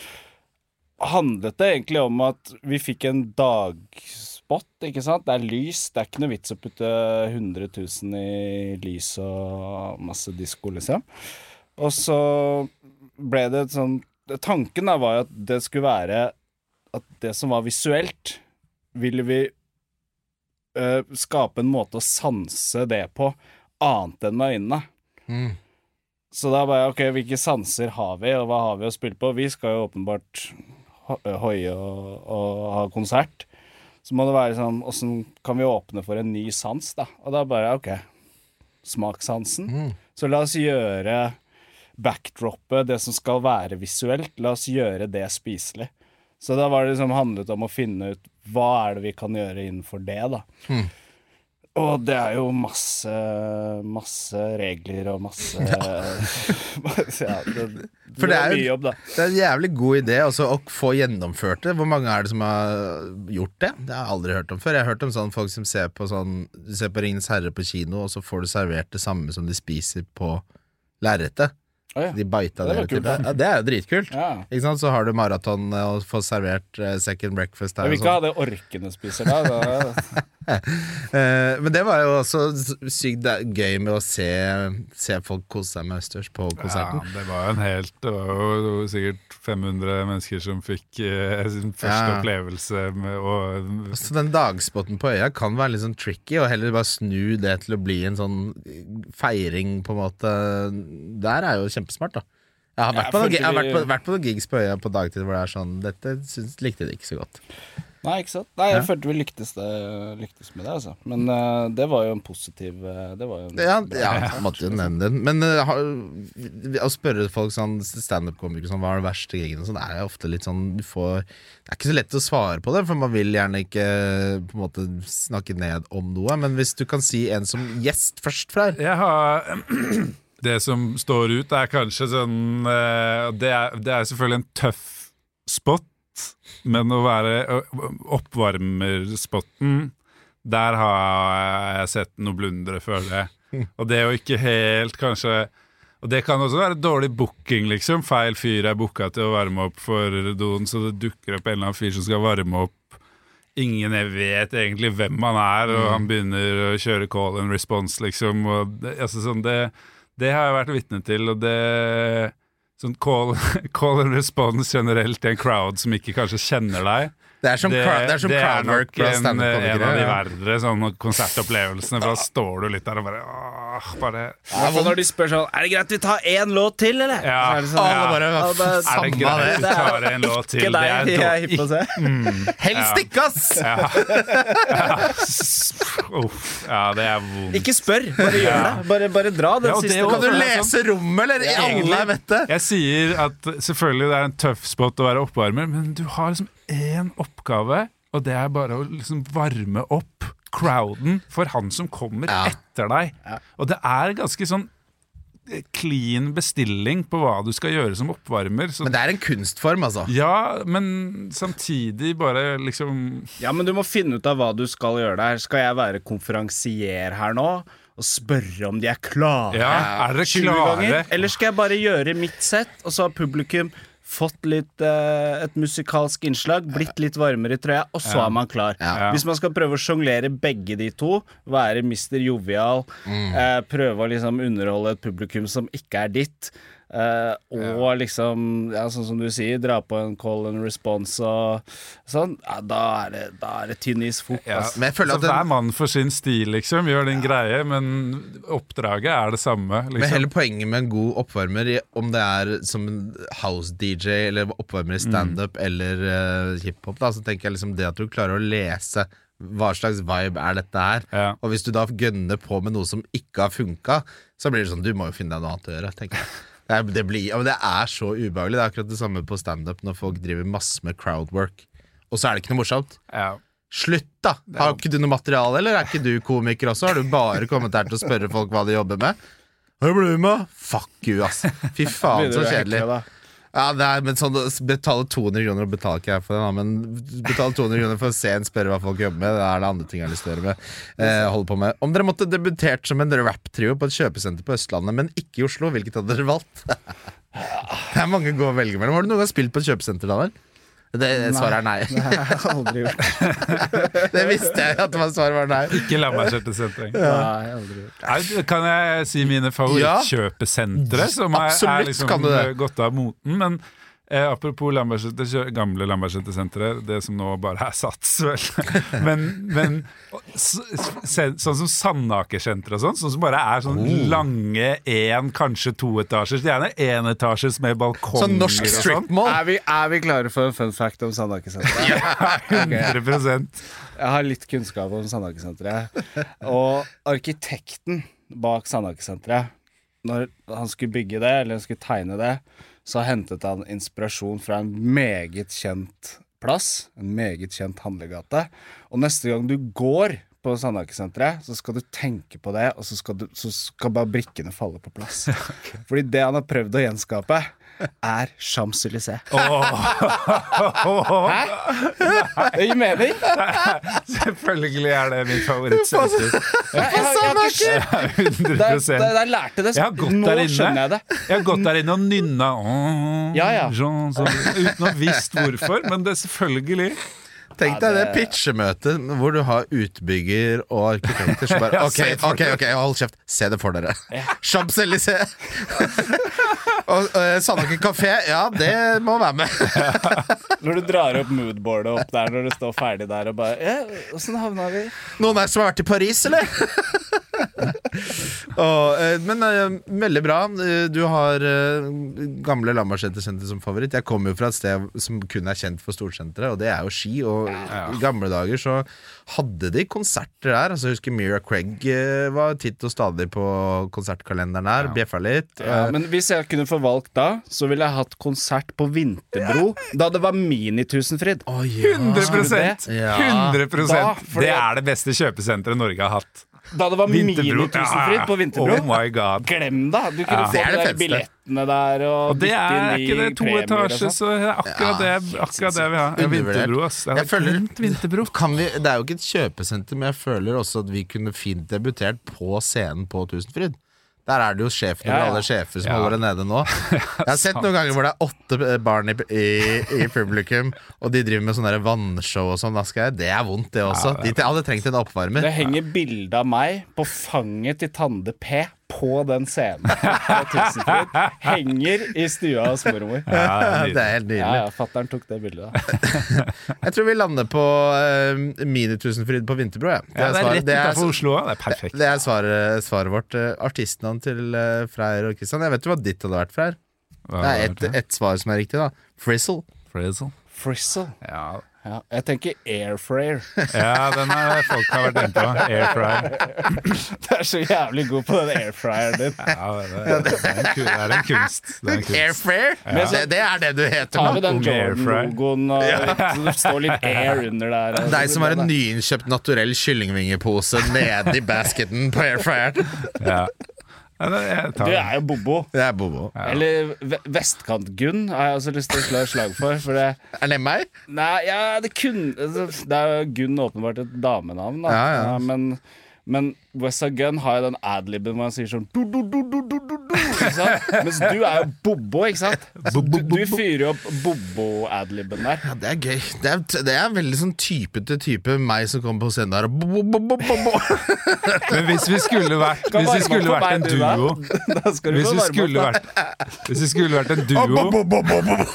handlet det egentlig om at vi fikk en dagspot, ikke sant? Det er lys, det er ikke noe vits å putte hundre tusen i lys og masse disko, liksom. Og så ble det et sånn Tanken da var jo at det skulle være at det som var visuelt, ville vi øh, skape en måte å sanse det på, annet enn med øynene. Mm. Så da bare, ok, hvilke sanser har vi, og hva har vi å spille på? Vi skal jo åpenbart ho- hoie og, og ha konsert. Så må det være sånn, hvordan kan vi åpne for en ny sans da? Og da bare, ok, smakssansen. Mm. Så la oss gjøre backdroppet, det som skal være visuelt, la oss gjøre det spiselig. Så da var det liksom handlet om å finne ut hva er det vi kan gjøre innenfor det da. Mm. Og det er jo masse, masse regler og masse ja, det, det, For det var er jo- mye jobb da. Det er en jævlig god idé også, å få gjennomført det. Hvor mange er det som har gjort det? Det har jeg aldri hørt om før. Jeg har hørt om sånn folk som ser på sånn Du ser på Ringens Herre på kino, og så får du servert det samme som de spiser på lerretet. Å ja. De bita Det det. var kult, ja, det er jo dritkult. Ja. Ikke sant? Så har du maraton eh, og får servert eh, second breakfast der Jeg vil og ikke sånn. ha det orkene spiser da. da Eh, men det var jo også sykt det- gøy med å se, se folk kose seg med Østers på konserten. Ja, det var jo en helt Det var jo sikkert fem hundre mennesker som fikk eh, sin første Ja. opplevelse med å Så den dagspotten på øya kan være litt sånn tricky, og heller bare snu det til å bli en sånn feiring, på en måte. Der er jo kjempesmart, da. Jeg har vært, Ja, på, noen, følte jeg har vært, vi- på, vært på noen gigs på øya på dagtid hvor det er sånn Dette syns, likte de ikke så godt. Nei, ikke sant? Nei, jeg Ja. følte vi lyktes, det, lyktes med det, altså. Men eh, det var jo en positiv eh, Det var jo en Ja, bra ja konsert. måtte jo nevne den. Men eh, har, å spørre folk sånn standup-komikere sånn, hva er den verste gigen, og sånn, det er jo ofte litt sånn du får, Det er ikke så lett å svare på det, for man vil gjerne ikke på en måte snakke ned om noe. Men hvis du kan si en som gjest først, Freyr. Jeg har Det som står ut, er kanskje sånn eh, det, er, det er selvfølgelig en tøff spot, men å være ø- oppvarmerspotten, der har jeg sett noe blundere, føler jeg. Og det er jo ikke helt kanskje Og det kan også være dårlig booking, liksom. Feil fyr er booka til å varme opp for doen, så det dukker opp en eller annen fyr som skal varme opp. Ingen jeg vet egentlig hvem han er, og han begynner å kjøre call and response, liksom. Og det, altså sånn, det, det har jeg vært vitne til, og det sånn call, call and response generelt i en crowd som ikke kanskje kjenner deg. Det er som, crowd, det er som det er crowdwork nok fra en, en av de standup-komikere. Ja. verre sånne konsertopplevelsene, for da står du litt der og bare åh, bare Ja, for når de spør sånn, er det greit vi tar én låt til, eller? Ja. Så er det sånn, Alle bare, ja, hva det- Er det samme greit det. du tar en låt til? Ikke Det deg, er jeg er dårlig. hypp på å se. Helst ikke, ass! Ja. Ja. Uff, ja, det er vondt. Ikke spør, bare gjør det. Bare, bare dra den Ja, og det siste er jo- Kan du låten. lese rommet, eller? Alle er vet det. Jeg sier at selvfølgelig det er en tøff spot å være oppvarmer, men du har liksom én oppgave, og det er bare å liksom varme opp crowden for han som kommer Ja. etter deg. Og det er ganske sånn clean bestilling på hva du skal gjøre som oppvarmer. Så, Men det er en kunstform, altså. ja, men samtidig bare liksom Ja, men du må finne ut av hva du skal gjøre der. Skal jeg være konferansier her nå og spørre om de er klare Ja, er dere tjue klare? ganger? Eller skal jeg bare gjøre mitt sett, og så har publikum fått litt eh, et musikalsk innslag, blitt litt varmere i trøya, og så Ja. er man klar. Ja. Hvis man skal prøve å sjonglere begge de to, være mister Jovial, Mm. eh, prøve å liksom underholde et publikum som ikke er ditt, Uh, og liksom, ja, sånn som du sier, dra på en call and response og sånn, ja, da er det, da er det tynn is fort. Ja. Men jeg føler Så at den, hver mann for sin stil, liksom, gjør din greie, men oppdraget er det samme. Men Liksom. hele poenget med en god oppvarmer, i- om det er som en house-D J eller oppvarmer i stand-up eller uh, hiphop, da, så tenker jeg liksom det at du klarer å lese hva slags vibe er dette her. Ja. Og hvis du da gønner på med noe som ikke har funka, så blir det sånn, du må jo finne deg noe annet å gjøre, tenker jeg. Det, er, det, blir, ja, men det er så ubehagelig. Det er akkurat det samme på stand-up når folk driver masse med crowdwork, og så er det ikke noe morsomt. Ja. Slutt da! Har ikke du noe materiale, eller er ikke du komiker også? Har du bare kommet her til å spørre folk hva de jobber med? Hva blir du med? Fuck you, ass. Fy faen, så kjedelig. Ja, det er, men sånn, betale to hundre kroner, og betaler ikke jeg for det da, men betale to hundre kroner for å se en spørre hva folk jobber med, det er det andre ting jeg har lyst til å gjøre med, eh, holde på med. Om dere måtte debutert som en rap-trio på et kjøpesenter på Østlandet, men ikke i Oslo, hvilket hadde dere valgt? Det er mange gode å velge mellom. Har du noen gang spilt på et kjøpesenter, Daniel? Det svaret er nei. Det har jeg aldri gjort. Det visste jeg at svaret var nei. Ikke Lambertseter-senteret. Nei, jeg har aldri gjort. Nei, Kan jeg si mine favorittkjøpesentre, som er, Absolutt, er liksom kan du det. gått av moten, men eh, apropos Lambertseter, kjø- gamle Lambertseter-senteret, det som nå bare er Sats, vel. Men, men s, se, sånn som Sandaker-senteret og sånn, sånn som bare er sånn lange en, kanskje to etasjer, gjerne en etasjes med balkonger Sånn norsk og sånn. stripmall. Er vi, er vi klare for en fun fact om Sandaker-senteret? hundre prosent. Jeg har litt kunnskap om Sandaker-senteret. Og arkitekten bak Sandaker-senteret, når han skulle bygge det, eller han skulle tegne det, så hentet han inspirasjon fra en meget kjent plass, en meget kjent handlegate. Og neste gang du går på Sandaker-senteret, så skal du tenke på det, og så skal, du, så skal bare brikkene falle på plass. Fordi det han har prøvd å gjenskape, er Champs-Élysées. Hæ? Det gir mening. Selvfølgelig er det min favorittsenter. Jeg, jeg, jeg, har ikke skjønt- hundre Da prosent. da- da jeg lærte det, Jeg har gått nå der inne. skjønner jeg det. Jeg har gått der inne og nynna åh, Ja, ja. Jean, sånn, uten å visst hvorfor, men det er selvfølgelig. Tenk deg det pitchemøtet hvor du har utbygger og arkitekter som bare Ja, Ok, se det for ok, ok, hold kjeft, se det for dere. Champs-Élysées. Og uh, Sandaker kafé, ja, det må være med. Når du drar opp moodboardet opp der, når du står ferdig der og bare ja, hvordan havna vi? Noen her som har vært i Paris, eller? Og, eh, men eh, veldig bra. Eh, Du har eh, gamle Lambertseter-senter som favoritt. Jeg kommer jo fra et sted som kun er kjent for Storsenteret, og det er jo Ski. Og i gamle dager så hadde de konserter der. Altså, jeg husker Mira Craig eh, var titt og stadig på konsertkalenderen her. Bjeffa litt. Ja, Eh, men hvis jeg kunne få valgt da, så ville jeg hatt konsert på Vinterbro da det var Mini-Tusenfryd. Å, ja. hundre prosent! Ja. hundre Da, prosent. fordi- Det er det beste kjøpesenteret Norge har hatt. Da det var Vinterbro. Mini-Tusenfryd på Vinterbro. Oh my god. Glem da, du kunne Ja. få Det er de det der feteste. billettene der og, Og det bytte er inn i ikke det to premier og etasjer, sånn. så det er akkurat det, akkurat det vi har. Ja, Undervurdert. Vinterbro, ass. Jeg Jeg føler- har glemt Vinterbro. Kan vi, det er jo ikke et kjøpesenter, men jeg føler også at vi kunne fint debutert på scenen på Tusenfryd. Der er det jo sjefen Ja, ja. over alle sjefer som Ja. holder det nede nå. Jeg har sett noen ganger hvor det er åtte barn i, i, i publikum, og de driver med sånne der vannshow og sånn. Da skal jeg, det er vondt, det også. De hadde trengt en oppvarmer. Det henger bilde av meg på fanget til Tande P på den scenen på Tusenfryd. Henger i stua hos mormor. Ja, Det er helt Ja, nydelig. ja, fatteren tok det bildet da. Jeg tror vi lander på uh, Mini-Tusenfryd på Vinterbro. Ja. Ja, det er svaret- rett utenfor Oslo. Det er perfekt. Det er svaret, svaret vårt. Uh, artistnavn til uh, Freyr og Kristian. Jeg vet jo hva ditt hadde vært, Freyr. Hva Det er var ett det? et svar som er riktig, da. Frizzle. Frizzle. Frizzle. Ja. Ja, jeg tenker airfryer. ja, den er folk har vært inne på. Airfryer. Du er så jævlig god på den airfryeren din. Ja, det, er, det, er en, ku- det er en kunst. Det er en kunst. Airfare? Det, det er det du heter Har nå. vi den Unge airfryer. Jordan-logoen og så det står litt air under der. og- Deg som har en nyinnkjøpt naturell kyllingvingepose nedi basketen på airfryeren. Ja. Ja, det, jeg tar Du den. er jo Bobo. Det er Bobo. Eller ve- Vestkant-Gunn har jeg også lyst til å slå et slag for. For det Er det meg? Nei, ja, det kunne Det er jo Gunn åpenbart et damenavn, da. Ja, ja. men, Men Westside Gun har jo den ad-libben hvor han sier sånn du, du, du, du, du, du, du, ikke sant? Mens du er jo Bobo, ikke sant? Så du, du fyrer jo opp Bobo-ad-libben der. Ja, det er gøy. Det er, det er veldig sånn type til type meg som kommer på scenen der og bo, bo, bo, bo, bo. Men hvis vi skulle vært Hvis vi skulle vært en duo Hvis vi skulle vært Hvis vi skulle vært en duo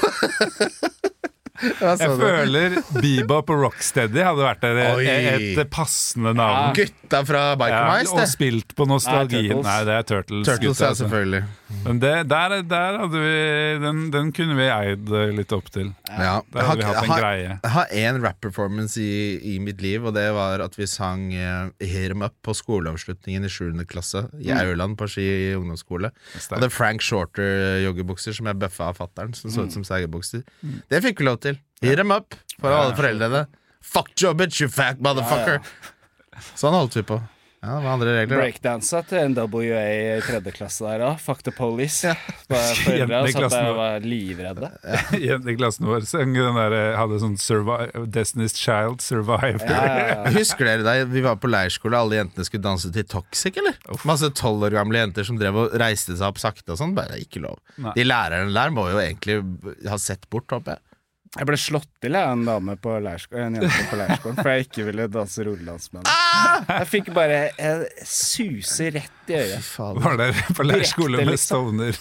Jeg føler Bebop og Rocksteady hadde vært et, et passende navn. Gutta fra Biker Mice, ja, og spilt på nostalgien. Nei, det er Turtles. Turtles, gutta, ja, selvfølgelig. Men det, der, der hadde vi den, den kunne vi eid litt opp til. Ja. Der hadde vi hatt en ha, greie. Jeg har en rap-performance i, i mitt liv, og det var at vi sang uh, Hit 'em Up på skoleavslutningen i sjuende klasse i Auland på Ski ungdomsskole. Og det er Frank Shorter joggebukser som jeg bøffa av fatteren, som så ut som segerbukser. Det fikk vi lov til. Hit 'em up for alle foreldrene. Fuck you bitch, you fat motherfucker. Sånn holdt vi på. Ja, det var andre regler. Breakdansa til N W A i tredje klasse der også. Fuck the police. Ja. Foreldre satt der og var livredde. Jenteklassen vår sang den der, hadde sånn survive, Destiny's Child Survivor. Ja, ja, ja. Husker dere da vi var på leirskole, alle jentene skulle danse til Toxic, eller? Masse tolv år gamle jenter som drev og reiste seg opp sakte og sånn. Bare ikke lov. Nei. De lærerne der må jo egentlig ha sett bort, håper jeg. Jeg ble slått til av en dame på leirskolen, en jente på leirskolen, for jeg ikke ville danse rulledans med henne. Ah! Jeg fikk bare en suse rett i øyet. Var det på leirskole med Stovner?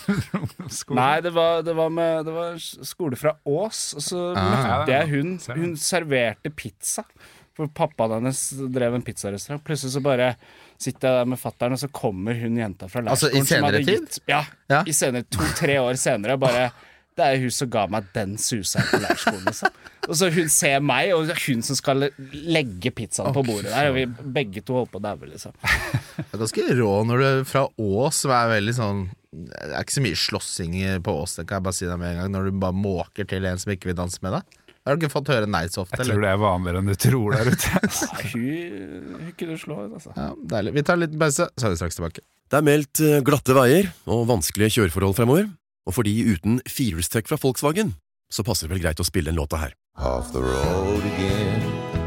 Nei, det var, det, var med, det var skole fra Ås, og så ah, møtte jeg hun. Hun serverte pizza, for pappaen hennes drev en pizzarestaurant. Plutselig så bare sitter jeg der med fatteren, og så kommer hun jenta fra leirskolen. Altså i senere tid? Gitt, ja, ja, i senere, to-tre år senere, bare... Det er hun som ga meg den susa på leirskolen, liksom. Og så hun ser meg, og det er hun som skal legge pizzaen på bordet der, og vi begge to holder på å daue, liksom. Det er ganske rå når du fra Ås, som er veldig sånn, det er ikke så mye slåssing på Ås, det kan jeg bare si deg med en gang, når du bare måker til en som ikke vil danse med deg. Har du ikke fått høre nei så ofte, eller? Jeg tror det er vanligere enn du tror der ute. Ja, hun, hun kunne slå ut, altså. Ja, deilig. Vi tar en liten pause, så er vi straks tilbake. Det er meldt glatte veier og vanskelige kjøreforhold fremover. Og fordi uten firehjulstrekk fra Volkswagen, så passer det vel greit å spille en låta her. Off the road again.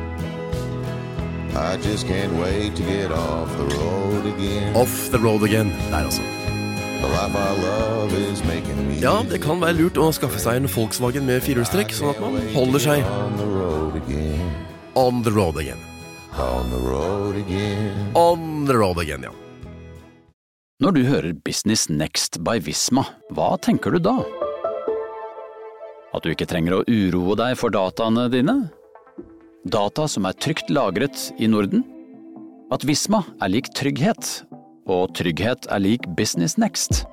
I just can't wait to get off the road again. Off the road again, der altså. The life I love is making me. Ja, det kan være lurt å skaffe seg en Volkswagen med firehjulstrekk, sånn at man holder seg On the road again. On the road again. On the road again. On the road again, ja. Når du hører Business Next by Visma, hva tenker du da? At du ikke trenger å uroe deg for dataene dine? Data som er trygt lagret i Norden? At Visma er lik trygghet, og trygghet er lik Business Next?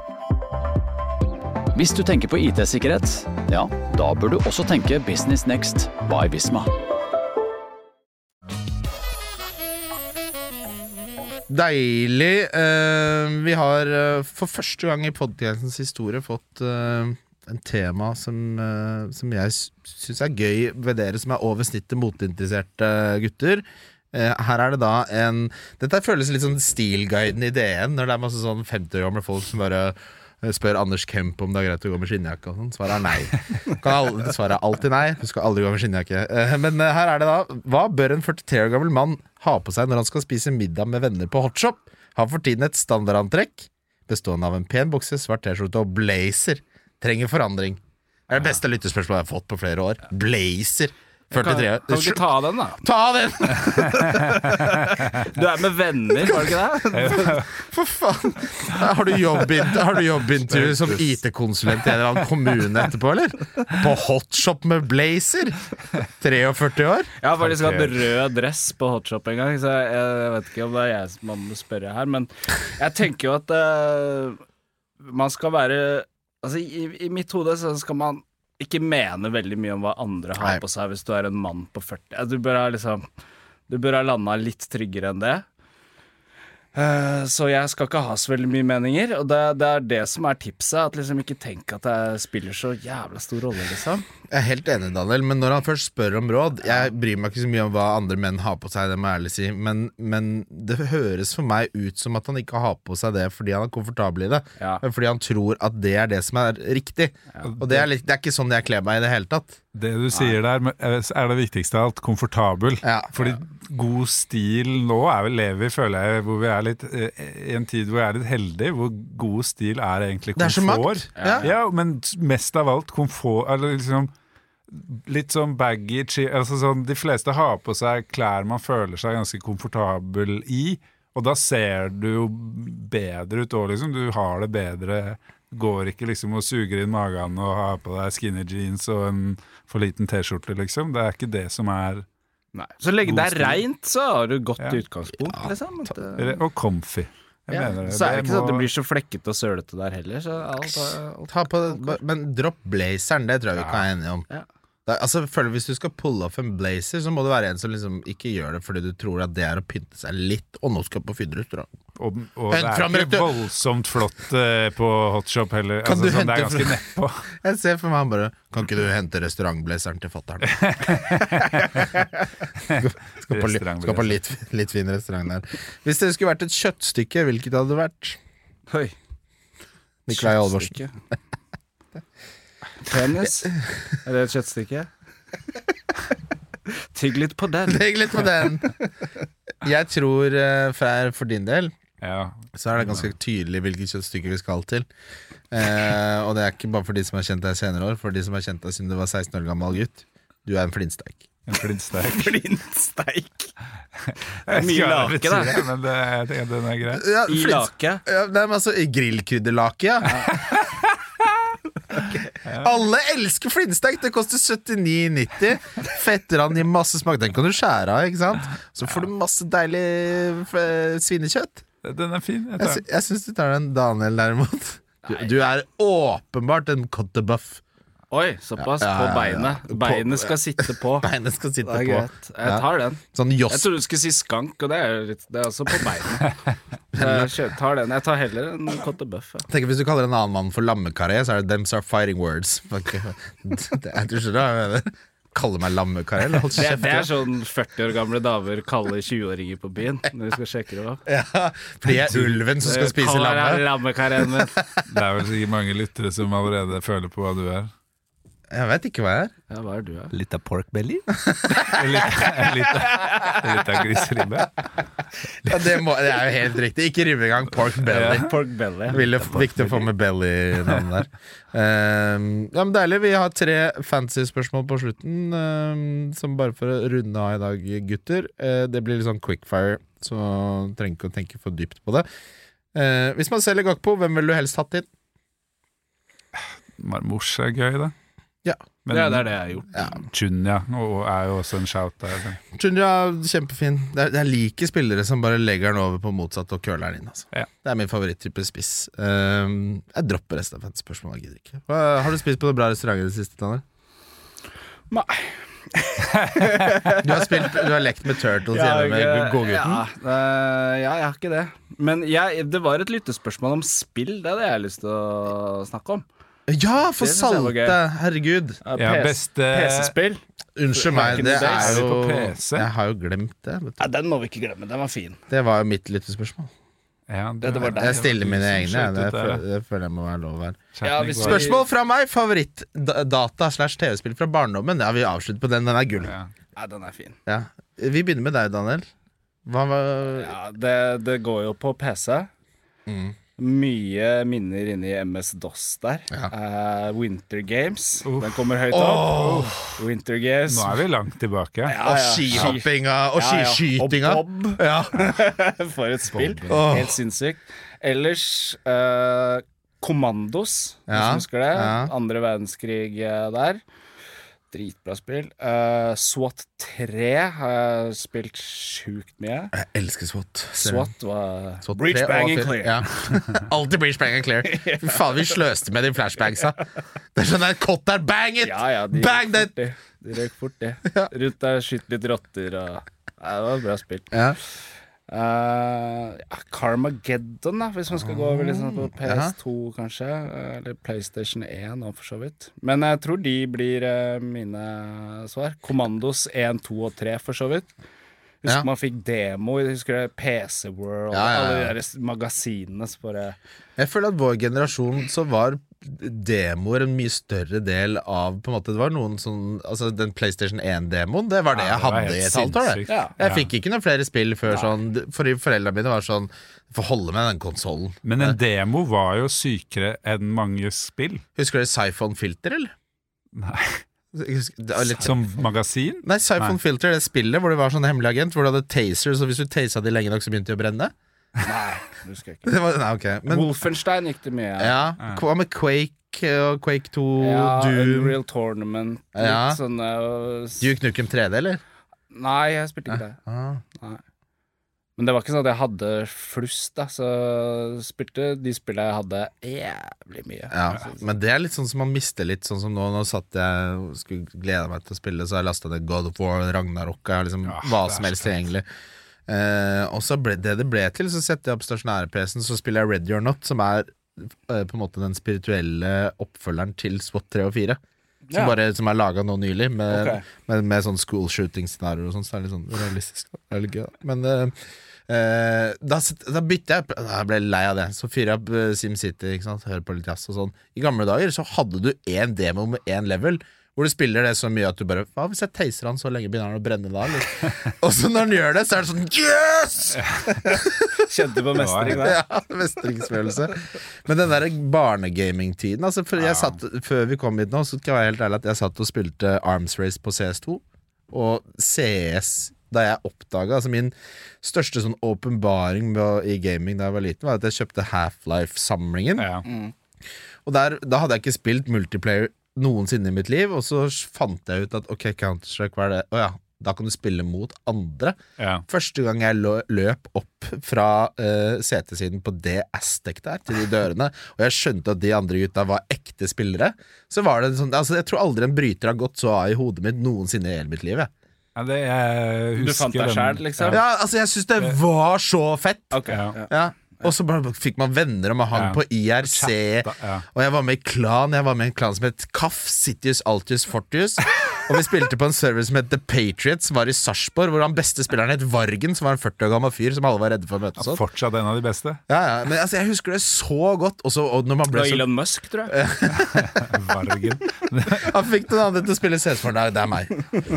Hvis du tenker på I T-sikkerhet, ja, da bør du også tenke Business Next by Visma. Deilig. Uh, vi har uh, for første gang i podcastens historie fått uh, en tema som, uh, som jeg synes er gøy ved dere som er over snittet motinteresserte gutter. Uh, her er det da en... Dette føles litt sånn stilguiden i D N, når det er masse sånn femti år gamle folk som bare spør Anders Kemp om det er greit å gå med skinnjakke og sånn. Svaret er nei. Kan Svaret er alltid nei. Du skal aldri gå med skinnjakke. Uh, men uh, her er det da. Hva bør en førtitre år gammel mann ha på seg når han skal spise middag med venner på hotshop? Har for tiden et standardantrekk bestående av en pen bukse, svart t-skjorte og blazer. Trenger forandring. Det er det beste lyttespørsmålet jeg har fått på flere år. Blazer. førtitre år. Kan du ikke ta den, da? Ta den! Du er med venner, var det ikke det? For faen. Har du jobbintervju jobb som I T-konsulent i en eller annen kommune etterpå, eller? På hotshop med blazer? førtitre år? Jeg har faktisk hatt rød dress på hotshop en gang, så jeg vet ikke om det er jeg som må spørre her, men jeg tenker jo at uh, man skal være... Altså, i, i mitt hode så skal man ikke mene veldig mye om hva andre har Nei. På seg hvis du er en mann på førti. Du bør ha liksom Du bør ha landet litt tryggere enn det. Uh, så jeg skal ikke ha så veldig mye meninger, og det, det er det som er tipset, at liksom ikke tenk at jeg spiller så jævla stor rolle, liksom. Jeg er helt enig, Daniel, men når han først spør om råd, jeg bryr meg ikke så mye om hva andre menn har på seg, det må jeg ærlig si, men, men det høres for meg ut som at han ikke har på seg det fordi han er komfortabel i det, Ja. men fordi han tror at det er det som er riktig. Og det er, litt, det er ikke sånn jeg kler meg i det hele tatt. Det du sier der men, er det viktigste av alt, komfortabel. Ja. Fordi god stil nå er vi lever vi, føler jeg, hvor vi er litt eh, i en tid hvor vi er litt heldige, hvor god stil er egentlig komfort. Det er så makt. Ja. Ja, men mest av alt komfort, eller liksom litt sånn baggy, altså sånn, de fleste har på seg klær man føler seg ganske komfortabel i, og da ser du jo bedre ut også, liksom, du har det bedre, går ikke liksom og suger inn magen og har på deg skinny jeans og en for liten t-skjorte, liksom, det er ikke det som er Nei. Så lenge det er stil. Rent, så har du godt Ja. utgangspunkt, Ja, liksom. At, Eller- og comfy. Jeg ja. mener det. Så er det ikke sånn at må- det blir så flekkete og sølete der heller, så alt, alt. Ta på, men dropp blazeren, det tror jeg vi kan være enige om. Ja. Det, er- altså, føler Hvis du skal pulle off en blazer, så må det være en som liksom ikke gjør det fordi du tror at det er å pynte seg litt. Og nå skal jeg på Fydre-restaurant. Og, og det Hent er fram ikke rett- voldsomt flott eh, på hotshop heller. Kan Altså, du sånn, det er hente ganske fra- nedpå. Jeg ser for meg han bare Kan ikke du hente restaurantblazeren til fatteren? skal på, li, skal på litt, litt fin restaurant der. Hvis det skulle vært et kjøttstykke, hvilket hadde det vært? Høy. Nikolai Alvorsen. Kjøttstykke. Penis. Er det et kjøttstykke? Tygg litt på den. Legg litt på den. Jeg tror eh, for, for din del Ja. så er det ganske tydelig hvilket kjøttstykke vi skal til. Eh, og det er ikke bare for de som har kjent deg senere år, for de som har kjent deg siden du var seksten år gammel gutt. Du er en flintsteik. En flintsteik. Blindsteik. Jeg Mye skal lake, litt da. si det, men det, jeg tenker den er grei. Ja, I flint- lake. Ja, nei, men altså, i grillkrydderlake, ja. Alle elsker flintsteik. Det koster syttini nitti. Fetteran gir masse smak. Den kan du skjære av, ikke sant? Så får du masse deilig eh, svinekjøtt. Den er fin. Jeg Jeg, tar sy den. jeg syns du tar den, Daniel, derimot. Du, du er åpenbart en cottebuff. Oi, såpass. Ja, ja, På ja, ja. beinet. Beinet skal sitte på. Beinet skal sitte Det er på. greit. Jeg tar den. Sånn Jeg joss. trodde du skulle si skank, og det er, litt, det er også på beinet. Jeg kjø- tar den. Jeg tar heller en kottebuff. Ja. Tenk Hvis du kaller en annen mann for lammekaré, så er det 'Thems are fighting words'. Fuck. Det er, du skjønner hva jeg mener? Kalle meg lammekaré? eller? Hold Det, kjeft. det er sånn førti år gamle damer kaller tjue-åringer på byen når de skal sjekke det opp. Ja, fordi jeg er ulven som skal spise Kaller lammet. deg lammekaren min. Det er vel sikkert mange lyttere som allerede føler på hva du er. Jeg vet ikke hva jeg er. Ja, hva er du, da? Litt av pork belly? litt, litt, litt av griseribbe? Ja, det, må, det er jo helt riktig. Ikke ribbe engang. Pork belly. Pork belly. Ville, viktig å få med belly-navnet der. Um, ja, men Deilig. Vi har tre fantasy-spørsmål på slutten, um, som bare for å runde av i dag, gutter. Uh, det blir litt sånn quickfire, så trenger ikke å tenke for dypt på det. Uh, hvis man selger Gakpo, hvem ville du helst hatt inn? Marmouche er gøy, da. Ja. Men Ja, det er det jeg har gjort. Ja. Chunya og er jo også en shout der. Junja, kjempefin. Det er, det er like spillere som bare legger den over på motsatt og køler den inn. Altså. Ja. Det er min favoritttype spiss. Um, jeg dropper resten av fantasy-spørsmålet. Jeg gidder ikke. Hva, har du spist på noen bra restaurant i det siste, Tanner? Nei. Du har, spilt, du har lekt med Turtles hjemme med godgutten? Ja, øh, ja, jeg har ikke det. Men jeg, det var et lyttespørsmål om spill. Det hadde jeg lyst til å snakke om. Ja, for Det synes jeg var salte! gøy. Herregud. Ja, beste P C-spill. Unnskyld meg, Back in det the days. er jo På P C? Jeg har jo glemt det. Vet du. Ja, den må vi ikke glemme. Den var fin. Det var jo mitt lyttespørsmål. Ja, Det var deg. Jeg stiller mine egne. som jeg. Det, skjøt ut der, føler, det føler jeg må være lov her. Ja, hvis vi- Spørsmål fra meg. Favoritt-data slash T V-spill fra barndommen. Ja, vi avslutter på den. Den er gull. Ja. Ja, den er fin. Ja. Vi begynner med deg, Daniel. Hva var Ja, det, det går jo på P C. Mm. Mye minner inne i M S DOS der. Ja. Eh, Winter Games. Uff. Den kommer høyt opp. Winter Games. Nå er vi langt tilbake. Ja, Og ja. skihoppinga og Ja, ja. skiskytinga. Og Bob. Ja. For et spill. Åh. Helt sinnssykt. Ellers eh, Kommandos, hvis Ja, du husker det. ja. Andre verdenskrig eh, der. Dritbra spill. Eh, SWAT tre har jeg spilt sjukt mye. Jeg elsker SWAT. SWAT var SWAT Breach, tre bang og and fire. clear. Ja. Alltid breach, bang and clear. Fy faen, vi sløste med de flashbagsa. Det er sånn der kott der, bang it! Ja, ja, de Bang røk that! fort, de. De røk fort, det. Rundt der skyter litt rotter og ja, det var et bra spill. Ja. Uh, ja, Carmageddon, da, hvis man skal gå over liksom på P S to, kanskje. Eller PlayStation one, og for så vidt. Men jeg tror de blir uh, mine svar. Commandos one, two og three, for så vidt. Husker ja. man fikk demo, husker det P C World, ja, ja, ja. alle de der magasinene. Bare... Jeg føler at vår generasjon så var demoer en mye større del av på en måte, det var noen sånn altså den PlayStation one-demoen, det var det ja, jeg hadde i et halvt år det. Ja. Jeg fikk ikke noen flere spill før ja. sånn, for foreldrene mine var sånn får holde med den konsolen. Men en demo var jo sykere enn mange spill. Husker du Siphon Filter, eller? Nei. Litt... Som magasin? Nei, Siphon Nei. Filter, det spillet hvor det var sånn hemmelig agent, hvor du hadde taser, så hvis du taset de lenge nok så begynte de å brenne. Nei, det husker jeg ikke. Det var, nei, okay. Men, Wolfenstein gikk det med. Ja, hva med Quake og Quake two, ja, Doom? Unreal Tournament. Ja. Sånn, uh, Duke Nukem three D, eller? Nei, jeg spilte ikke det. Ah. Nei. Men det var ikke sånn at jeg hadde flust, da. Så spilte de spillene jeg hadde jævlig mye. Ja, men det er litt sånn som man mister litt. Sånn som nå, nå satt jeg og skulle glede meg til å spille, så har jeg lastet det God of War, Ragnarok, liksom, ja, hva som helst tilgjengelig. Uh, og så ble det det ble til, så setter jeg opp stasjonære-P C-en, så spiller jeg Ready or Not, som er uh, på en måte den spirituelle oppfølgeren til SWAT three og four, som, ja. bare, som er laget nå nylig, med, okay. med, med sånn school shooting-scenarier og sånn, så det er litt sånn realistisk. Det er litt gøy, men uh, uh, da, da bytte jeg, jeg ble lei av det, så fyrer jeg opp uh, SimCity, ikke sant, hører på litt jazz og sånn. I gamle dager så hadde du en demo med en level, hvor du spiller det så mye at du bare hva hvis jeg taser han så lenge begynner han å brenne da og så når han gjør det så er det sånn yes! Kjente på mestring da. Ja, mestringsfølelse. Men den der barnegaming-tiden altså, for jeg satt, før vi kom hit nå så skal jeg være helt ærlig at jeg satt og spilte Arms Race på C S two og C S da jeg oppdaget, altså min største sånn åpenbaring i gaming da jeg var liten var at jeg kjøpte Half-Life-samlingen ja. mm. og der, da hadde jeg ikke spilt multiplayer noensinne i mitt liv, og så fant jeg ut at ok, Counter-Strike, hva er det? Åja, da kan du spille mot andre. Ja. Første gang jeg løp opp fra uh, setesiden på det Aztec der, til de dørene, og jeg skjønte at de andre gutta var ekte spillere, så var det sånn, altså jeg tror aldri en bryter har gått så av i hodet mitt noensinne i hele mitt liv, jeg. Ja, det jeg husker du fant deg selv, liksom? Ja, altså jeg synes det var så fett. Ok, ja. Ja. Og så bare fikk man venner og man hang ja. på I R C Chatta, ja. Og jeg var med i klan Jeg var med i en klan som het Kaff, Sitius, Altius, Fortius og vi spilte på en server som het The Patriots som var i Sarpsborg, hvor han beste spilleren het Vargen, som var en forty år gammel fyr som alle var redde for å møte ja, fortsatt en av de beste ja, ja. Men altså, jeg husker det så godt også, og når man ble så... Elon Musk, tror jeg Vargen han fikk den andre til å spille C S for deg, det er meg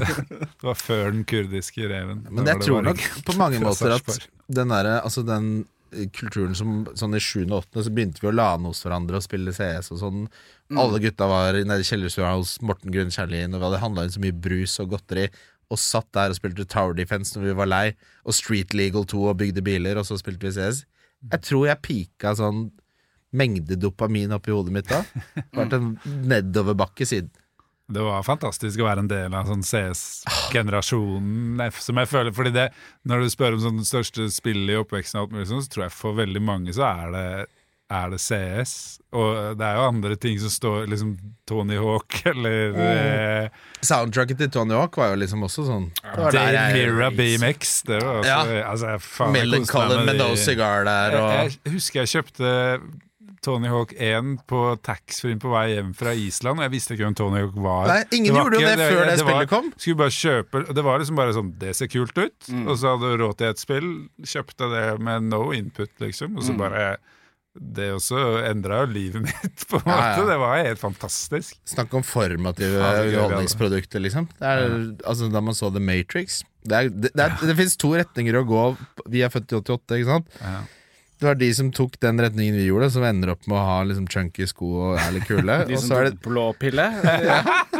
det var før den kurdiske reven men jeg tror nok på mange måter at den der, altså den kulturen som sånn i sjuende og åttende så begynte vi å lane hos hverandre og spille C S og sånn mm. alle gutta var nede i kjellerstua hos Morten Grunnkjærlin og vi hadde handlet inn så mye brus og godteri og satt der og spilte Tower Defense når vi var lei og Street Legal two og bygde biler og så spilte vi C S jeg tror jeg pika sånn mengde dopamin opp i hodet mitt da det har vært en nedoverbakke siden det var fantastisk å være en del av sånn C S-generasjonen som jeg føler, fordi det, når du spør om sånn største spill i oppveksten og alt mulig sånn, så tror jeg for veldig mange så er det, er det C S, og det er jo andre ting som står, liksom Tony Hawk, eller mm. eh, soundtracket til Tony Hawk var jo liksom også sånn Dave Mirra B M X, det var også, ja. altså, faen, Millen Collin med No Cigar der og... jeg, jeg husker jeg kjøpte Tony Hawk one på taxfree på vei hjem fra Island, og jeg visste ikke hvem Tony Hawk var. Nei, ingen var gjorde jo det, det før det, det spillet var, kom. Skulle bare kjøpe, det var liksom bare sånn, det ser kult ut, mm. og så hadde du råd til et spill, kjøpte det med no input, liksom, og så bare, det også endret livet mitt på en måte, ja, ja. Det var helt fantastisk. Snakk om formative underholdningsprodukter, liksom. Det er, altså, da man så The Matrix, det, er, det, det, er, det finnes to retninger å gå, vi er født i åttiåtte, ikke sant? Ja. Det var de som tok den retningen vi gjorde, som ender opp med å ha liksom chunky sko og er litt kule. De som tok det... blå pille. Ja.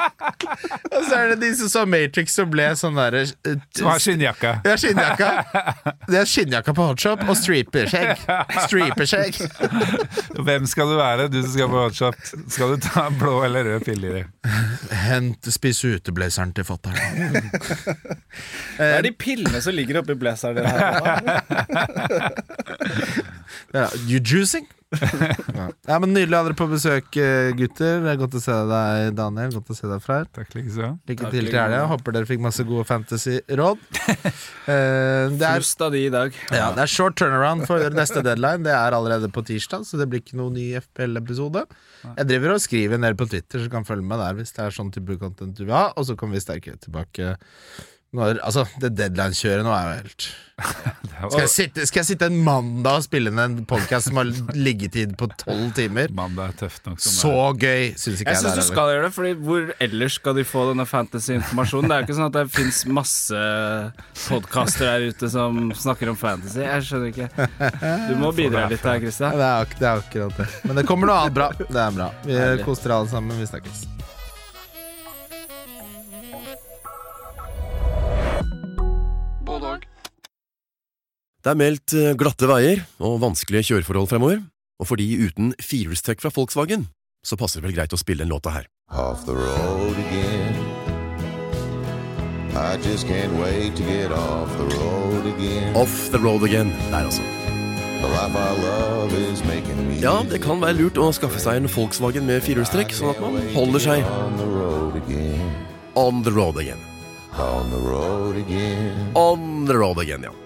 Og så er det de som så Matrix som ble sånn der uh, som har skinnjakka. Ja, skinnjakka. Det er skinnjakka på hotshop og streeperskjegg. Streeperskjegg. Hvem skal du være, du som skal på hotshop? Skal du ta blå eller rød pille i det? Hent, spis uteblazeren til fatteren. Det er de pillene som ligger oppi blazeren her. Ja, you juicing? ja. ja, men nydelig å ha dere på besøk, gutter. Det er godt å se deg, Daniel. Godt å se deg, Freyr. Takk like så. Lykke til til helga. Håper dere fikk masse gode fantasy-råd. uh, det er Flust av de i dag. Ja, det er short turnaround for neste deadline. Det er allerede på tirsdag, så det blir ikke noen ny F P L-episode. Jeg driver og skriver en del på Twitter, så kan følge med der hvis det er sånn type content du vil ha. Og så kommer vi sterkere tilbake. Når, altså, det deadline-kjøret nå er jo helt skal jeg, sitte, skal jeg sitte en mandag og spille inn en podcast som har liggetid på tolv timer? Mandag er tøft nok som Så gøy, synes ikke jeg, jeg synes du skal gjøre det, fordi hvor ellers skal de få denne fantasy-informasjonen? Det er jo ikke sånn at det finnes masse podcaster der ute som snakker om fantasy. Jeg skjønner ikke. Du må bidra litt her, Kristian. Det er, det er akkurat det. Men det kommer noe annet bra. Det er bra. Vi koster alle sammen, vi snakkes. Det er meldt glatte veier og vanskelige kjøreforhold fremover, og for de uten firehjulstrekk fra Volkswagen, så passer det vel greit å spille en låta her. Off the road again. I just can't wait to get off the road again. Off the road again, der altså. The life I love is making me. Ja, det kan være lurt å skaffe seg en Volkswagen med firehjulstrekk, sånn at man holder seg On the road again. on the road again. On the road again. On the road again, ja.